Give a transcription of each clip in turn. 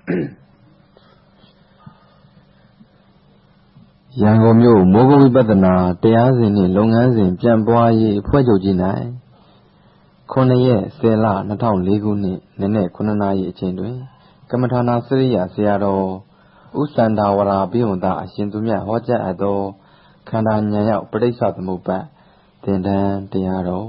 ရန်ကုန်မြို့မိုးကုတ်ဝိပဿနာတရားစဉ်နှင့်လုပ်ငန်းစဉ်ပြန်ပွားရေးအဖွဲ့ချုပ်ကြီး၌9 ရက် 10 လ 2004 ခုနှစ်နံနက်9 နာရီအချိန်တွင်ကမ္မထာနာစရိယဆရာတော်ဦးစန္ဒာဝရာဘိဝန္တအရှင်သူမြတ်ဟောကြားအပ်သောခန္ဓာဉာဏ်ရောက်ပဋိစ္စသမုပ္ပါဒ်သင်တန်းတရားတော်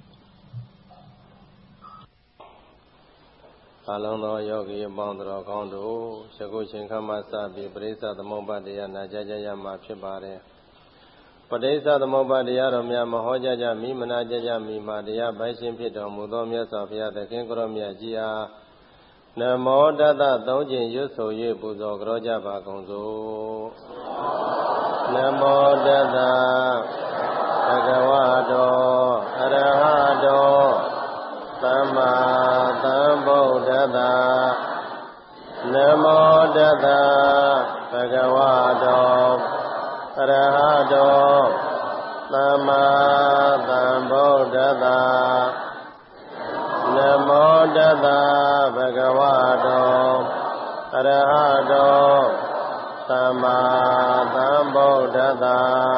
အလုံးသောယောဂီအပေါင်းတော်ကောင်းတို့ယခုချိန်ခါမှစပြီးပဋိစ္စသမုပ္ပါဒ်တရားနာကြားကြရမှာဖြစ်ပါတယ်ပဋိစ္စသမုပ္ပါဒ်တရားတော်များမဟောကြားကြမိမနာကြားကြမိမှာတရားပိုင်ရှင်ဖြစ်တော်မူသောမြတ်စွာဘုရားသခင်ကိုရောမြတ်ကြီးအားနမောတတသုံးကျင်ရွတ်ဆို၍ပူဇော်ကြောကြပါကုန်စို့နမောတတဘဂဝတောအရဟတောသမ္မာသမ္ဗုဒ္ဓတ္တနမောတတဘဂဝတောအရဟတောသမ္မာသမ္ဗုဒ္ဓတ္တနမောတတဘဂဝတောအရဟတောသမ္မာသမ္ဗုဒ္ဓတ္တ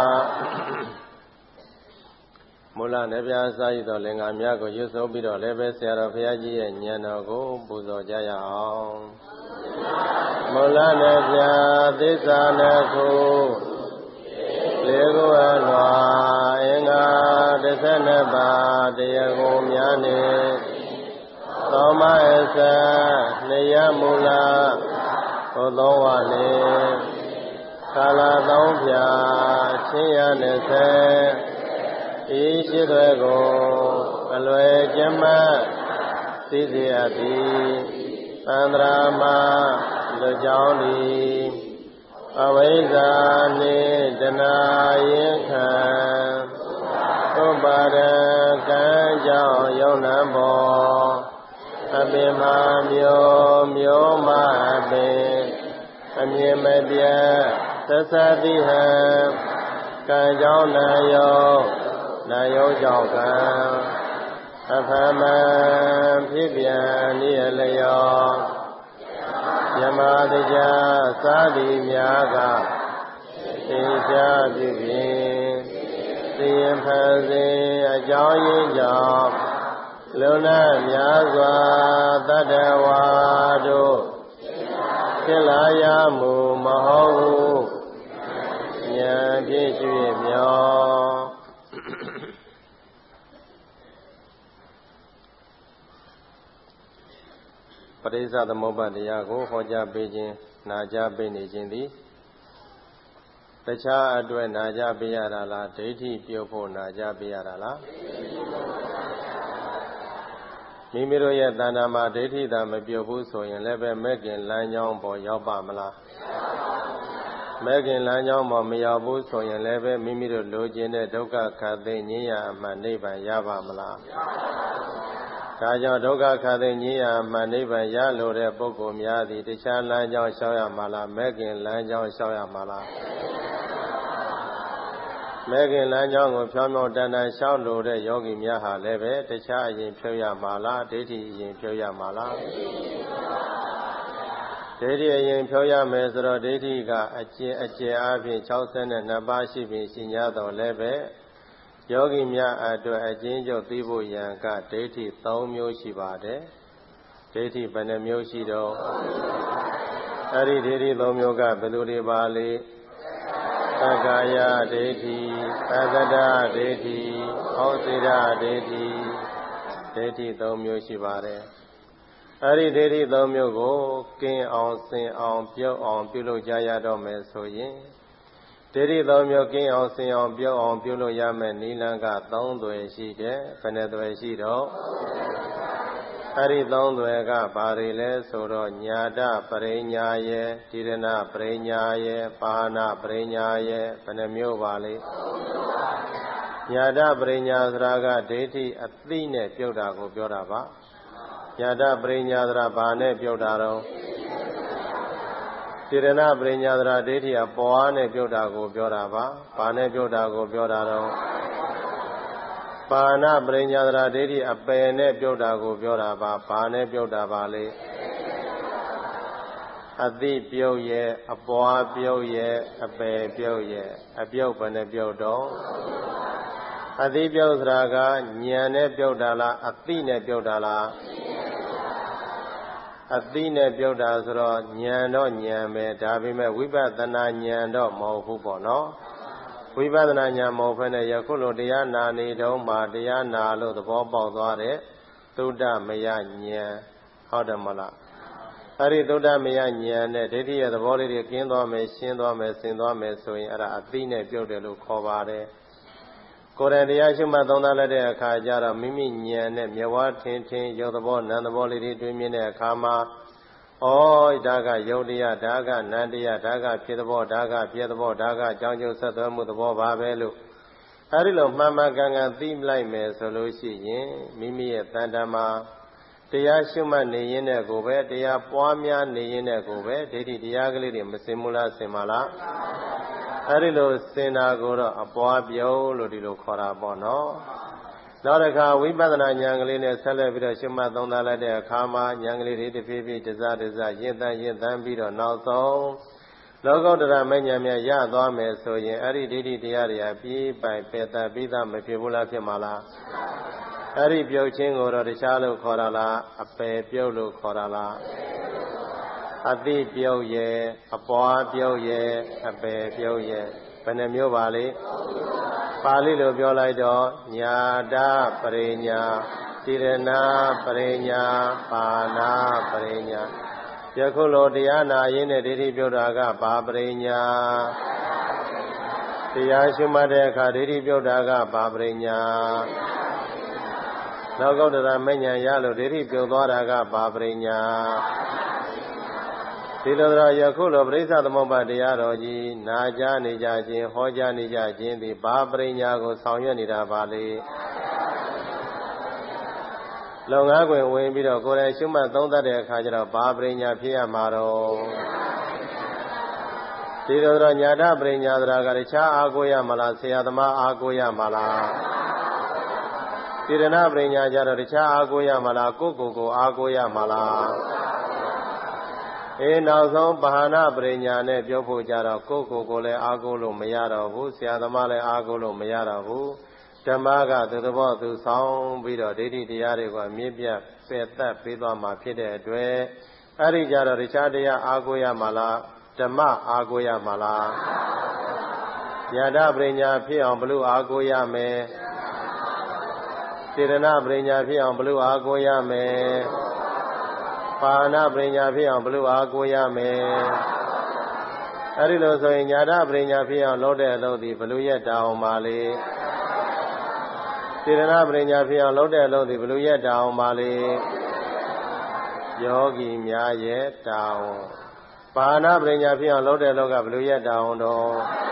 မူလနဲ့ပြာစာရည်တော်လင်္ကာများကိုရွတ်ဆိုပြီးတော့လည်းပဲဆရာတော်ဘုရားကြီးရဲ့ဉာဏ်တော်ကိုပူဇော်ကြရအောင်မူလနဲ့ပြာသစ္စာနဲ့ခုလေးခုအလွာအင်္ဂါ12ပါးတရားကိုများနေသောမအစနေယမူလဟောသောဝနေကာလသုံးဖြာချင်းရ20ဤရှိသွဲကိုအလွယ်ကျမ်းမသိစေအပ်သည်သန္တရာမလူကြောင်းသည်အဝိဇ္ဇာနှင့်တဏှာရင်ခံဥပါဒကံကြောင့်ယုံနာပေါ်အပင်မမျိုးမျိုးမပင်အမြင်မပြတ်သသတိဟံကံကြောင့်နာယောနာယောကြောင့်ကံအဖမံဖြစ်ပြန်နေလျောယမတကြသာတိများကသိချပြုဖြင့်သိရင်ဖန်စဉ်အကြောင်းရင်းကြောင့်လုံလများစွာတတ္တဝါတို့ဖြစ်လာရမှုမဟုတ်ဘူးဉာဏ်ဖြင့်ရှိမြောပရိစ္ဆသမုပ္ပါဒ်တရားကိုဟောကြားပေးခြင်းနာကြားပေးနေခြင်းသည်တခြားအတွက်နာကြားပေးရတာလားဒိဋ္ဌိပြုတ်ဖို့နာကြားပေးရတာလားမိမိတို့ရဲ့တဏ္ဍာမှာဒိဋ္ဌိသာမပြုတ်ဘူးဆိုရင်လည်းပဲမဲ့ခင်လမ်းကြောင်းပေါ်ရောက်ပါမလားမဲ့ခင်လမ်းကြောင်းပေါ်မရောက်ဘူးဆိုရင်လည်းပဲမိမိတို့လိုချင်တဲ့ဒုက္ခခတ်သိငြိမ်းရအမှန်နိဗ္ဗာန်ရပါမလားဒါကြောင့်ဒုက္ခခတ်သိငြိမ်းရအမှန်နိဗ္ဗာန်ရလို့တဲ့ပုဂ္ဂိုလ်များသည်တခြားလမ်းကြောင်းရှောက်ရမှာလားမဲ့ခင်လမ်းကြောင်းရှောက်ရမှာလားမဲ့ခင်လမ်းကြောင်းကိုဖြောင်းဖြောင်းတန်တန်ရှောက်လို့တဲ့ယောဂီများဟာလည်းပဲတခြားအရင်ဖြုတ်ရမှာလားဒိဋ္ဌိအရင်ဖြုတ်ရမှာလားဒိဋ္ဌိအရင်ဖြုတ်ရမယ်ဆိုတော့ဒိဋ္ဌိကအကျယ်အားဖြင့်62ပါးရှိပြီရှိ냐တော့လည်းပဲယောဂီများအတွက်အကျဉ်းချုပ်သိဖို့ရန်ကဒိဋ္ဌိ3မျိုးရှိပါတယ်ဒိဋ္ဌိဘယ်နှမျိုးရှိတော့အဲ့ဒီဒိဋ္ဌိ3မျိုးကဘယ်လိုတွေပါလဲသက္ကာယဒိဋ္ဌိသတ္တဒဒိဋ္ဌိဩစေတဒိဋ္ဌိဒိဋ္ဌိ3မျိုးရှိပါတယ်အဲ့ဒီဒိဋ္ဌိ3မျိုးကိုကင်းအောင်စင်အောင်ပြုတ်အောင်ပြုလုပ်ကြရတော့မယ်ဆိုရင်ဒိဋ္ဌိ3မျိုးကင်းအောင်စင်အောင်ပြုတ်အောင်ပြုလုပ်ရမယ်နိလန်းက3သွယ်ရှိတယ်ဘယ်နှသွယ်ရှိတော့အဲ့ဒီ3သွယ်ကဘာတွေလဲဆိုတော့ညာတပရိညာယေတိရဏပရိညာယေပါဏပရိညာယေဘယ်နှမျိုးပါလဲညာတပရိညာဆိုတာကဒိဋ္ဌိအသိနဲ့ပြုတ်တာကိုပြောတာပါညာတပရိညာဆိုတာဘာနဲ့ပြုတ်တာတော့တိရဏပရိညာဆိုတာဒိဋ္ဌိအပေါ်နဲ့ပြုတ်တာကိုပြောတာပါဘာနဲ့ပြုတ်တာကိုပြောတာတော့ပါဏပရိညာဆိုတာဒိဋ္ဌိအပယ်နဲ့ပြုတ်တာကိုပြောတာပါဘာနဲ့ပြုတ်တာပါလဲအသိပြုတ်ရဲ့အပွားပြုတ်ရဲ့အပယ်ပြုတ်ရဲ့အပြုတ်ဘယ်နှပြုတ်တော့အသိပြုတ်ဆိုတာကဉာဏ်နဲ့ပြုတ်တာလားအသိနဲ့ပြုတ်တာလားအသိနဲ့ပြုတ်တာဆိုတော့ဉာဏ်တော့ဉာဏ်ပဲဒါပေမဲ့ဝိပဿနာဉာဏ်တော့မဟုတ်ဘူးပေါ့နော်ဝိပဿနာဉာဏ်မဟုတ်ဘဲနဲ့ယခုလိုတရားနာနေတုန်းမှာတရားနာလို့သဘောပေါက်သွားတဲ့သုဒ္ဓမယဉာဏ်ဟုတ်တယ်မလားအဲ့ဒီသုဒ္ဓမယဉာဏ်နဲ့ဒိဋ္ဌိရဲ့သဘောလေးတွေကင်းသွားမယ်ရှင်းသွားမယ်ဆင်သွားမယ်ဆိုရင်အဲ့ဒါအသိနဲ့ပြုတ်တယ်လို့ခေါ်ပါတယ်ကိုယ်တိုင်တရားရှုမှတ်သုံးသပ်လိုက်တဲ့အခါကျတော့မိမိဉာဏ်နဲ့မျက်ဝါးထင်ထင်ရုပ်သဘောနာမ်သဘောလေးတွေတွေ့မြင်တဲ့အခါမှာဩဒါကယုတ်တရားဒါကနန္တရားဒါကဖြစ်သဘောဒါကပြည့်သဘောဒါကအကြောင်းကျိုးဆက်သွယ်မှုသဘောပါပဲလို့အဲဒီလိုမှန်မှန်ကန်ကန်သိလိုက်မယ်ဆိုလို့ရှိရင်မိမိရဲ့တဏ္ဍာမှာတရားရှုမှတ်နေရင်းနဲ့ကိုပဲတရားပွားများနေရင်းနဲ့ကိုပဲဒိဋ္ဌိတရားကလေးတွေမစင်မလားစင်ပါလားအဲဒီလိုစင်တာကိုတော့အပွားပြုတ်လို့ဒီလိုခေါ်တာပေါ့နော်နောက်တစ်ခါဝိပဿနာဉာဏ်ကလေးနဲ့ဆက်လက်ပြီးတော့ရှုမှတ်သုံးသပ်လိုက်တဲ့အခါမှာဉာဏ်ကလေးတွေတဖြည်းဖြည်းတစတစရင့်တန်းပြီးတော့နောက်ဆုံးလောကုတ္တရာမဉ္ဇဉ်များရသွားမယ်ဆိုရင်အဲ့ဒီဒိဋ္ဌိတရားတွေဟာပြေးပိုင်ပယ်တတ်ပြီးသားမဖြစ်ဘူးလားဖြစ်မှာလားအဲ့ဒီပြုတ်ခြင်းကိုတော့တခြားလို့ခေါ်တာလားအပယ်ပြုတ်လို့ခေါ်တာလားအသိပြုတ်ရဲ့အပွားပြုတ်ရဲ့အပယ်ပြုတ်ရဲ့ဘယ်နှမျိုးပါလိပါဠိလိုပြောလိုက်တော့ညာတပရိညာတိရဏပရိညာပါဏပရိညာယခုလိုတရားနာရင်းနဲ့ဒိဋ္ဌိပြုတ်တာကဘာပရိညာတရားရှုမှတ်တဲ့အခါဒိဋ္ဌိပြုတ်တာကဘာပရိညာလောကုတ္တရာမဉ္ဇဉ်ရလို့ဒိဋ္ဌိပြုတ်သွားတာကဘာပရိညာဒီလိုတော့ယခုလိုပရိစ္ဆသမုပ္ပါတရားတော်ကြီးနာကြားနေကြခြင်းဟောကြားနေကြခြင်းဒီဘာပရိညာကိုဆောင်ရွက်နေတာပါလေလုံငန်းခွင်ဝင်ပြီးတော့ကိုယ်တိုင်ရှုမှတ်သုံးသပ်တဲ့အခါကျတော့ဘာပရိညာဖြစ်ရမှာတော့ဒီလိုတော့ညာတပရိညာဆိုတာကတခြားအားကိုးရမလားဆရာသမားအားကိုးရမလားတိရဏပရိညာကြတော့တခြားအားကိုးရမလားကိုယ်အားကိုးရမလားနောက်ဆုံးပါဏပရိညာနဲ့ပြောဖို့ကြတော့ကိုယ်လည်းအားကိုးလို့မရတော့ဘူးဆရာသမားလည်းအားကိုးလို့မရတော့ဘူးဓမ္မကသူသဘောသူဆောင်ပြီးတော့ဒိဋ္ဌိတရားတွေကိုအမြင့်ပြတ်ပယ်တတ်ပေးသွားမှာဖြစ်တဲ့အတွက်အဲ့ဒီကြတော့တခြားတရားအားကိုးရမှာလားဓမ္မအားကိုးရမှာလားညာတပရိညာဖြစ်အောင်ဘလို့အားကိုးရမယ်စေတနာပရိညာဖြစ်အောင်ဘလို့အားကိုးရမယ်ပါဏပရိညာဖြစ်အောင်ဘလို့အားကိုးရမယ်အဲ့ဒီလိုဆိုရင်ညာတပရိညာဖြစ်အောင်လုပ်တဲ့အလုပ်ဒီဘလို့ရက်တာအောင်ပါလေစေတနာပရိညာဖြစ်အောင်လုပ်တဲ့အလုပ်ဒီဘလို့ရက်တာအောင်ပါလေယောဂီများရဲ့တာအောင်ပါဏပရိညာဖြစ်အောင်လုပ်တဲ့အလုပ်ကဘလို့ရက်တာအောင်တော့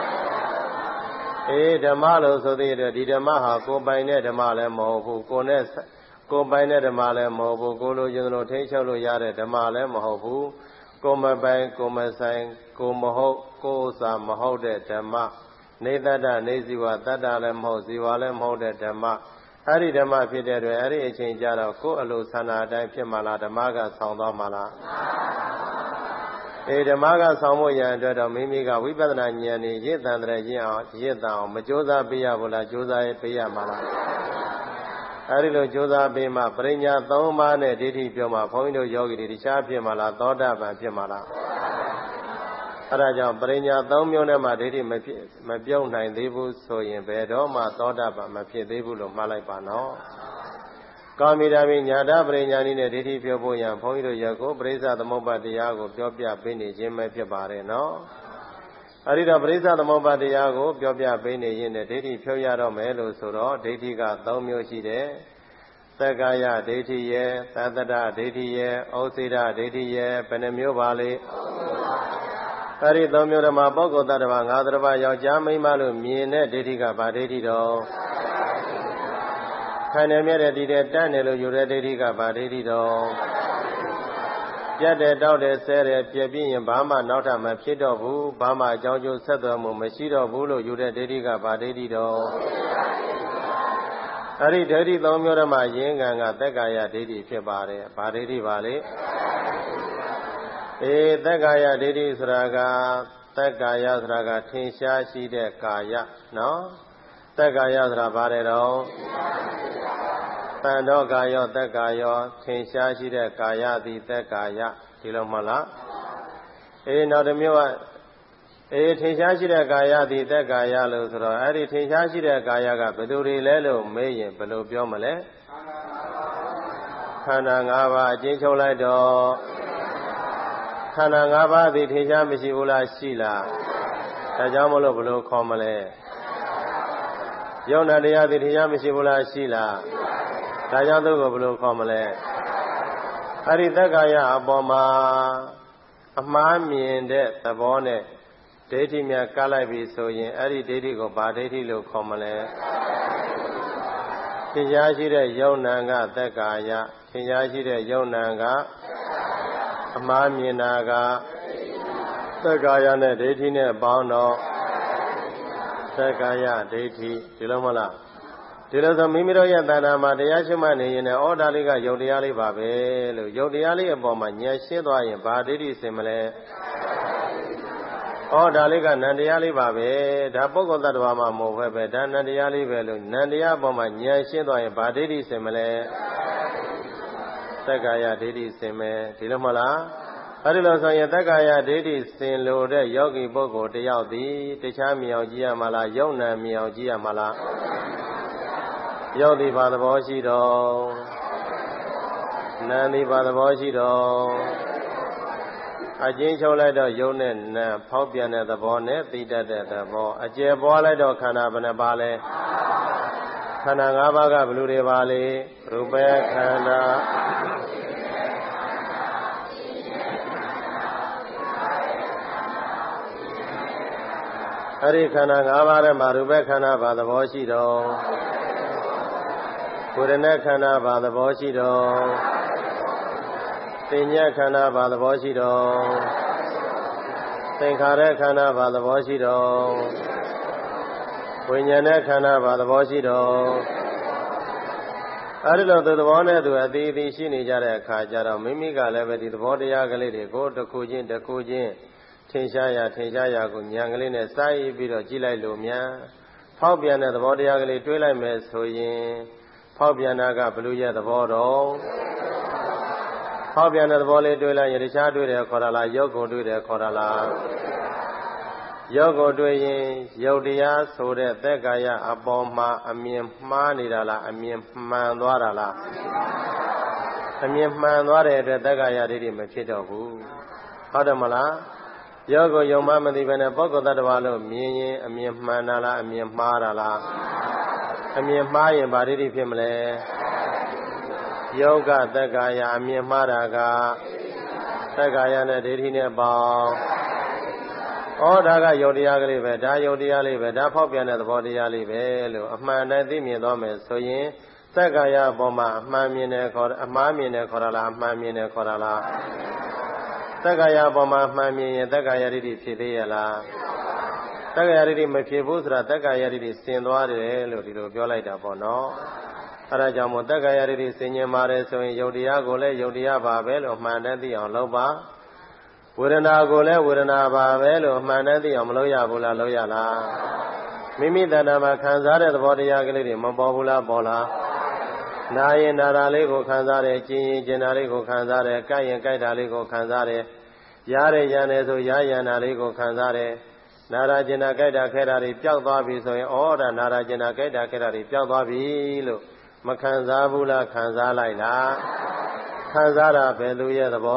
ဓမ္မလို့ဆိုသေးတယ်ဒီဓမ္မဟာကိုယ်ပိုင်တဲ့ဓမ္မလည်းမဟုတ်ဘူးကိုယ်ပိုင်တဲ့ဓမ္မလည်းမဟုတ်ဘူးကိုလိုချင်လို့ထိန်းချုပ်လို့ရတဲ့ဓမ္မလည်းမဟုတ်ဘူးကိုမပိုင်ကိုမဆိုင်ကိုမဟုတ်ကိုဥစ္စာမဟုတ်တဲ့ဓမ္မနေတ္တနေဇီဝတတ္တလည်းမဟုတ်ဇီဝလည်းမဟုတ်တဲ့ဓမ္မအဲ့ဒီဓမ္မဖြစ်တဲ့အတွက်အဲ့ဒီအချိန်ကျတော့ကိုယ်အလိုဆန္ဒအတိုင်းဖြစ်မှလားဓမ္မကဆောင်သွားမှလားဓမ္မကဆောင်ဖို့ရန်အတွက်တော့မိမိကဝိပဿနာဉာဏ်နဲ့ရင့်တန်တဲ့ရင့်အောင်မကြိုးစားပေးရဘူးလားကြိုးစားပေးရမှာလားအဲဒီလိုကြိုးစားပေးမှပရိညာ၃ပါးနဲ့ဒိဋ္ဌိပြောမှဘုန်းကြီးတို့ယောဂီတွေတခြားဖြစ်မှာလားသောတာပန်ဖြစ်မှာလားအဲဒါကြောင့်ပရိညာ၃မျိုးနဲ့မှဒိဋ္ဌိမပြုတ်နိုင်သေးဘူးဆိုရင်ဘယ်တော့မှသောတာပန်မဖြစ်သေးဘူးလို့မှတ်လိုက်ပါနော်ကောင်းပြီဒါဖြင့်ညာတပရိညာနည်းနဲ့ဒိဋ္ဌိပြောဖို့ရန်ဘုန်းကြီးတို့ရက်ကိုပရိစ္ဆသမုပ္ပါတရားကိုပြောပြပေးနေခြင်းပဲဖြစ်ပါတယ်နော်အဲဒီတော့ပရိစ္ဆသမုပ္ပါတရားကိုပြောပြပေးနေရင်ဒိဋ္ဌိဖြုတ်ရတော့မယ်လို့ဆိုတော့ဒိဋ္ဌိက၃မျိုးရှိတယ်သက္ကာယဒိဋ္ဌိရဲ့သတ္တရဒိဋ္ဌိရဲ့ဩစေတဒိဋ္ဌိရဲ့ဘယ်နှမျိုးပါလဲအဲဒီ၃မျိုးဓမ္မပုဂ္ဂိုလ်တ attva ငါးတပါးယောက်ျားမိန်းမလို့မြင်တဲ့ဒိဋ္ဌိကဘာဒိဋ္ဌိတော့ခိုင်နေမြဲတဲ့ဒီတဲ့တတ်နေလို့ယူတဲ့ဒိဋ္ဌိကဘာဒိဋ္ဌိတော့ပြတ်တဲ့တောက်တဲ့ဆဲတဲ့ပြည့်ပြင်းရင်ဘာမှနောက်ထပ်မဖြစ်တော့ဘူးဘာမှအကြောင်းကျိုးဆက်သွယ်မှုမရှိတော့ဘူးလို့ယူတဲ့ဒိဋ္ဌိကဘာဒိဋ္ဌိတော့အဲ့ဒီဒိဋ္ဌိ၃မျိုးဓမ္မရင်းကံကသက္ကာယဒိဋ္ဌိဖြစ်ပါတယ်ဘာဒိဋ္ဌိပါလဲသက်ကာယဒိဋ္ဌိဆိုတာကသက်ကာယဆိုတာကထင်ရှားရှိတဲ့ကာယနော်သက်ကာယဆိုတာဘာလဲတော့တန်တော်ကာယောသက်ကာယောထင်ရှားရှိတဲ့ကာယသည်သက်ကာယဒီလိုမဟုတ်လားနောက်တစ်မျိုးကထင်ရှားရှိတဲ့ကာယသည်သက်ကာယလို့ဆိုတော့အဲ့ဒီထင်ရှားရှိတဲ့ကာယကဘယ်သူတွေလဲလို့မေးရင်ဘယ်လိုပြောမလဲခန္ဓာ၅ပါးအကျဉ်းချုပ်လိုက်တော့ခန္ဓာ၅ပါးသည်ထင်ရှားမရှိဘူးလားရှိလားဒါကြောင့်မလို့ဘယ်လိုခေါ်မလဲယုံနာတရားသည်ထင်ရှားမရှိဘူးလားရှိလားဒါကြောင့်သူ့ကိုဘယ်လိုခေါ်မလဲအဲ့ဒီသက်ကာယအပေါ်မှာအမှားမြင်တဲ့သဘောနဲ့ဒိဋ္ဌိများကလိုက်ပြီဆိုရင်အဲ့ဒီဒိဋ္ဌိကိုဘာဒိဋ္ဌိလို့ခေါ်မလဲထင်ရှားရှိတဲ့ယုံနာကသက်ကာယထင်ရှားရှိတဲ့ယုံနာကအမှားမြင်တာကသက်ကာယနဲ့ဒိဋ္ဌိနဲ့ပေါင်းတော့သက်ကာယဒိဋ္ဌိဒီလိုမဟုတ်လားဒီလိုဆိုမိမိတို့ရဲ့တဏ္ဍာမှာတရားရှိမှနေရင်လည်းဩဒါလေးကယုတ်တရားလေးပါပဲလို့ယုတ်တရားလေးအပေါ်မှာဉာဏ်ရှင်းသွားရင်ဘာဒိဋ္ဌိစင်မလဲဒါလေးကနန္တရားလေးပါပဲဒါပုဂ္ဂိုလ်တ attva မှာမဟုတ်ပဲဒါနန္တရားလေးပဲလို့နန္တရားအပေါ်မှာဉာဏ်ရှင်းသွားရင်ဘာဒိဋ္ဌိစင်မလဲသက်ကာယဒိဋ္ဌိစင်မယ်ဒီလိုမဟုတ်လားအဲဒီလိုဆိုရင်သက်ကာယဒိဋ္ဌိစင်လို့တဲ့ယောဂီပုဂ္ဂိုလ်တယောက်သည်တခြားမြင်အောင်ကြည့်ရမှာလားယုံနာမြင်အောင်ကြည့်ရမှာလားယုတ်သည်ဘာသဘောရှိတော်နာမ်သည်ဘာသဘောရှိတော်အကျဉ်းချုပ်လိုက်တော့ယုတ်နဲ့နာမ်ဖောက်ပြန်တဲ့သဘောနဲ့သိတတ်တဲ့သဘောအကျယ်ပွားလိုက်တော့ခန္ဓာဘယ်နှပါလဲခန္ဓာ၅ပါးကဘယ်လိုတွေပါလဲရူပခန္ဓာအဲ့ဒီခန္ဓာ၅ပါးထဲမှာရူပခန္ဓာဘာသဘောရှိတော်ဝေဒနာခန္ဓာဘာသဘောရှိတော်သင်ညာခန္ဓာဘာသဘောရှိတော်သင်္ခါရခန္ဓာဘာသဘောရှိတော်ဝိညာဉ်ခန္ဓာဘာသဘောရှိတော်အဲဒီလိုသူသဘောနဲ့သူအသေးအသေးရှိနေကြတဲ့အခါကျတော့မိမိကလည်းပဲဒီသဘောတရားကလေးတွေကိုတစ်ခုချင်းတစ်ခုချင်းထင်ရှားရာကိုဉာဏ်ကလေးနဲ့စိုက်ပြီးတော့ကြည့်လိုက်လို့များဖောက်ပြန်တဲ့သဘောတရားကလေးတွေးလိုက်မယ်ဆိုရင်ဖောက်ပြန်တာကဘလူရဲ့သဘောတော်ဖောက်ပြန်တဲ့သဘောလေးတွေးလိုက်ရင်တခြားတွေးတယ်ခေါ်တာလားယုတ်ကိုတွေးတယ်ခေါ်တာလားယုတ်ကိုတွေးရင်ယုတ်တရားဆိုတဲ့သက်ကာယအပေါ်မှာအမြင်မှားနေတာလားအမြင်မှန်သွားတာလားအမြင်မှန်သွားတဲ့အတွက်သက်ကာယဒိဋ္ဌိမဖြစ်တော့ဘူးဟုတ်တယ်မလားယုတ်ကိုယုံမှမသိဘဲနဲ့ပုဂ္ဂိုလ်တ attva လို့မြင်ရင်အမြင်မှန်တာလားအမြင်မှားတာလားအမြင်မှားရင်ဗာဒိဋ္ဌိဖြစ်မလဲယောဂသက်ကာယအမြင်မှားတာကသက်ကာယနဲ့ဒိဋ္ဌိနဲ့ပေါင်းဒါကယုတ်တရားကလေးပဲဒါယုတ်တရားလေးပဲဒါဖောက်ပြန်တဲ့သဘောတရားလေးပဲလို့အမှန်တည်းသိမြင်သွားမယ်ဆိုရင်သက်ကာယအပေါ်မှာအမှန်မြင်တယ်ခေါ်အမှားမြင်တယ်ခေါ်တာလားအမှန်မြင်တယ်ခေါ်တာလားသက်ကာယအပေါ်မှာအမှန်မြင်ရင်သက်ကာယဒိဋ္ဌိဖြစ်သေးရဲ့လားသက်ကာယဒိဋ္ဌိမဖြစ်ဘူးဆိုတာသက်ကာယဒိဋ္ဌိစင်သွားတယ်လို့ဒီလိုပြောလိုက်တာပေါ့နော်အဲဒါကြောင့်မို့သက်ကာယဒိဋ္ဌိစင်ញင်ပါတယ်ဆိုရင်ယုတ်တရားကိုလည်းယုတ်တရားပါပဲလို့အမှန်တည်းသိအောင်လုပ်ပါဝေဒနာကိုလည်းဝေဒနာပါပဲလို့အမှန်တည်းသိအောင်မလုပ်ရဘူးလားလုပ်ရလားမိမိတဏ္ဍာမှာခံစားတဲ့သဘောတရားကလေးတွေမပေါ်ဘူးလားပေါ်လားနာရင်နာတာလေးကိုခံစားတယ်ကျင်ရင်ကျင်တာလေးကိုခံစားတယ်ကြိုက်ရင်ကြိုက်တာလေးကိုခံစားတယ်ရားတယ်ရံတယ်ဆိုရားရံတာလေးကိုခံစားတယ်နာရာကျင်တာကြိုက်တာခဲတာတွေပျောက်သွားပြီဆိုရင်ဒါနာရာကျင်တာကြိုက်တာခဲတာတွေပျောက်သွားပြီလို့မခံစားဘူးလားခံစားလိုက်လားခံစားတာဘယ်သူရဲ့သဘော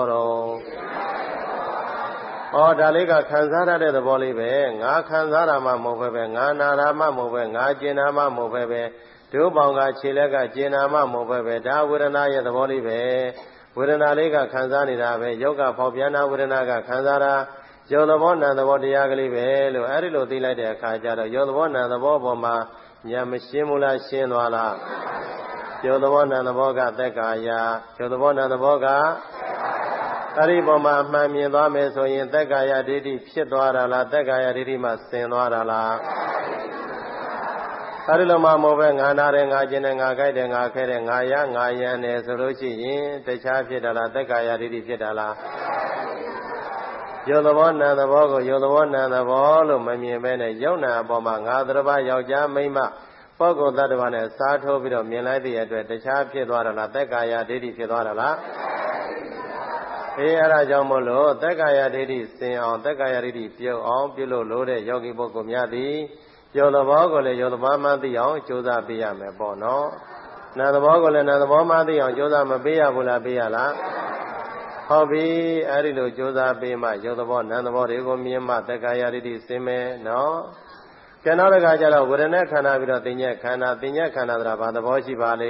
တော်ဒါလေးကခံစားရတဲ့သဘောလေးပဲငါခံစားတာမှမဟုတ်ပဲငါနာတာမှမဟုတ်ပဲငါကျင်တာမှမဟုတ်ပဲဒုပေါင်းကခြေလက်ကကျင်တာမှမဟုတ်ပဲဒါဝေဒနာရဲ့သဘောလေးပဲဝေဒနာလေးကခံစားနေတာပဲယုတ်ကဖောက်ပြန်တာဝေဒနာကခံစားတာယုတ်သဘောနာသဘောတရားကလေးပဲလို့အဲဒီလိုသိလိုက်တဲ့အခါကျတော့ယုတ်သဘောနာသဘောပေါ်မှာဉာဏ်မရှင်းဘူးလားရှင်းသွားလားယုတ်သဘောနာသဘောကသက်ကာယယုတ်သဘောနာသဘောကအဲ့ဒီပေါ်မှာမှန်မြင်သွားမယ်ဆိုရင်သက်ကာယဒိဋ္ဌိဖြစ်သွားတာလားသက်ကာယဒိဋ္ဌိမှဆင်သွားတာလားအဲ့ဒီလိုမှမဟုတ်ပဲငါနာတယ်ငါကျင်တယ်ငါကြိုက်တယ်ငါခဲတယ်ငါရငါယံတယ်ဆိုလို့ရှိရင်တခြားဖြစ်တာလားသက်ကာယဒိဋ္ဌိဖြစ်တာလားရုပ်သဘောနာမ်သဘောကိုရုပ်သဘောနာမ်သဘောလို့မမြင်ဘဲနဲ့ယုံနာအပေါ်မှာငါသတ္တဝါယောက်ျားမိန်းမပုဂ္ဂိုလ်တ attva နဲ့စားထိုးပြီးတော့မြင်လိုက်တဲ့အတွက်တခြားဖြစ်သွားတာလားသက်ကာယဒိဋ္ဌိဖြစ်သွားတာလားအေးအဲ့ဒါကြောင့်မို့လို့သက်ကာယဒိဋ္ဌိစင်အောင်သက်ကာယဒိဋ္ဌိပြုတ်အောင်ပြုလို့လို့တဲ့ယောဂီပုဂ္ဂိုလ်များသည်ရုပ်သဘောကိုလည်းရုပ်သဘောမှသိအောင်ကြိုးစားပေးရမယ်ပေါ့နော်နာမ်သဘောကိုလည်းနာမ်သဘောမှသိအောင်ကြိုးစားမပေးရဘူးလားပေးရလားဟုတ်ပြီအဲ့ဒီလိုကြိုးစားပေးမှရုပ်သဘောနာမ်သဘောတွေကိုမြင်မှသက်ကာယဒိဋ္ဌိစင်မယ်နော်ကျန်တော့တခါကျတော့ဝေဒနာခန္ဓာပြီးတော့သင်ညက်ခန္ဓာသင်ညက်ခန္ဓာဆိုတာဘာသဘောရှိပါလဲ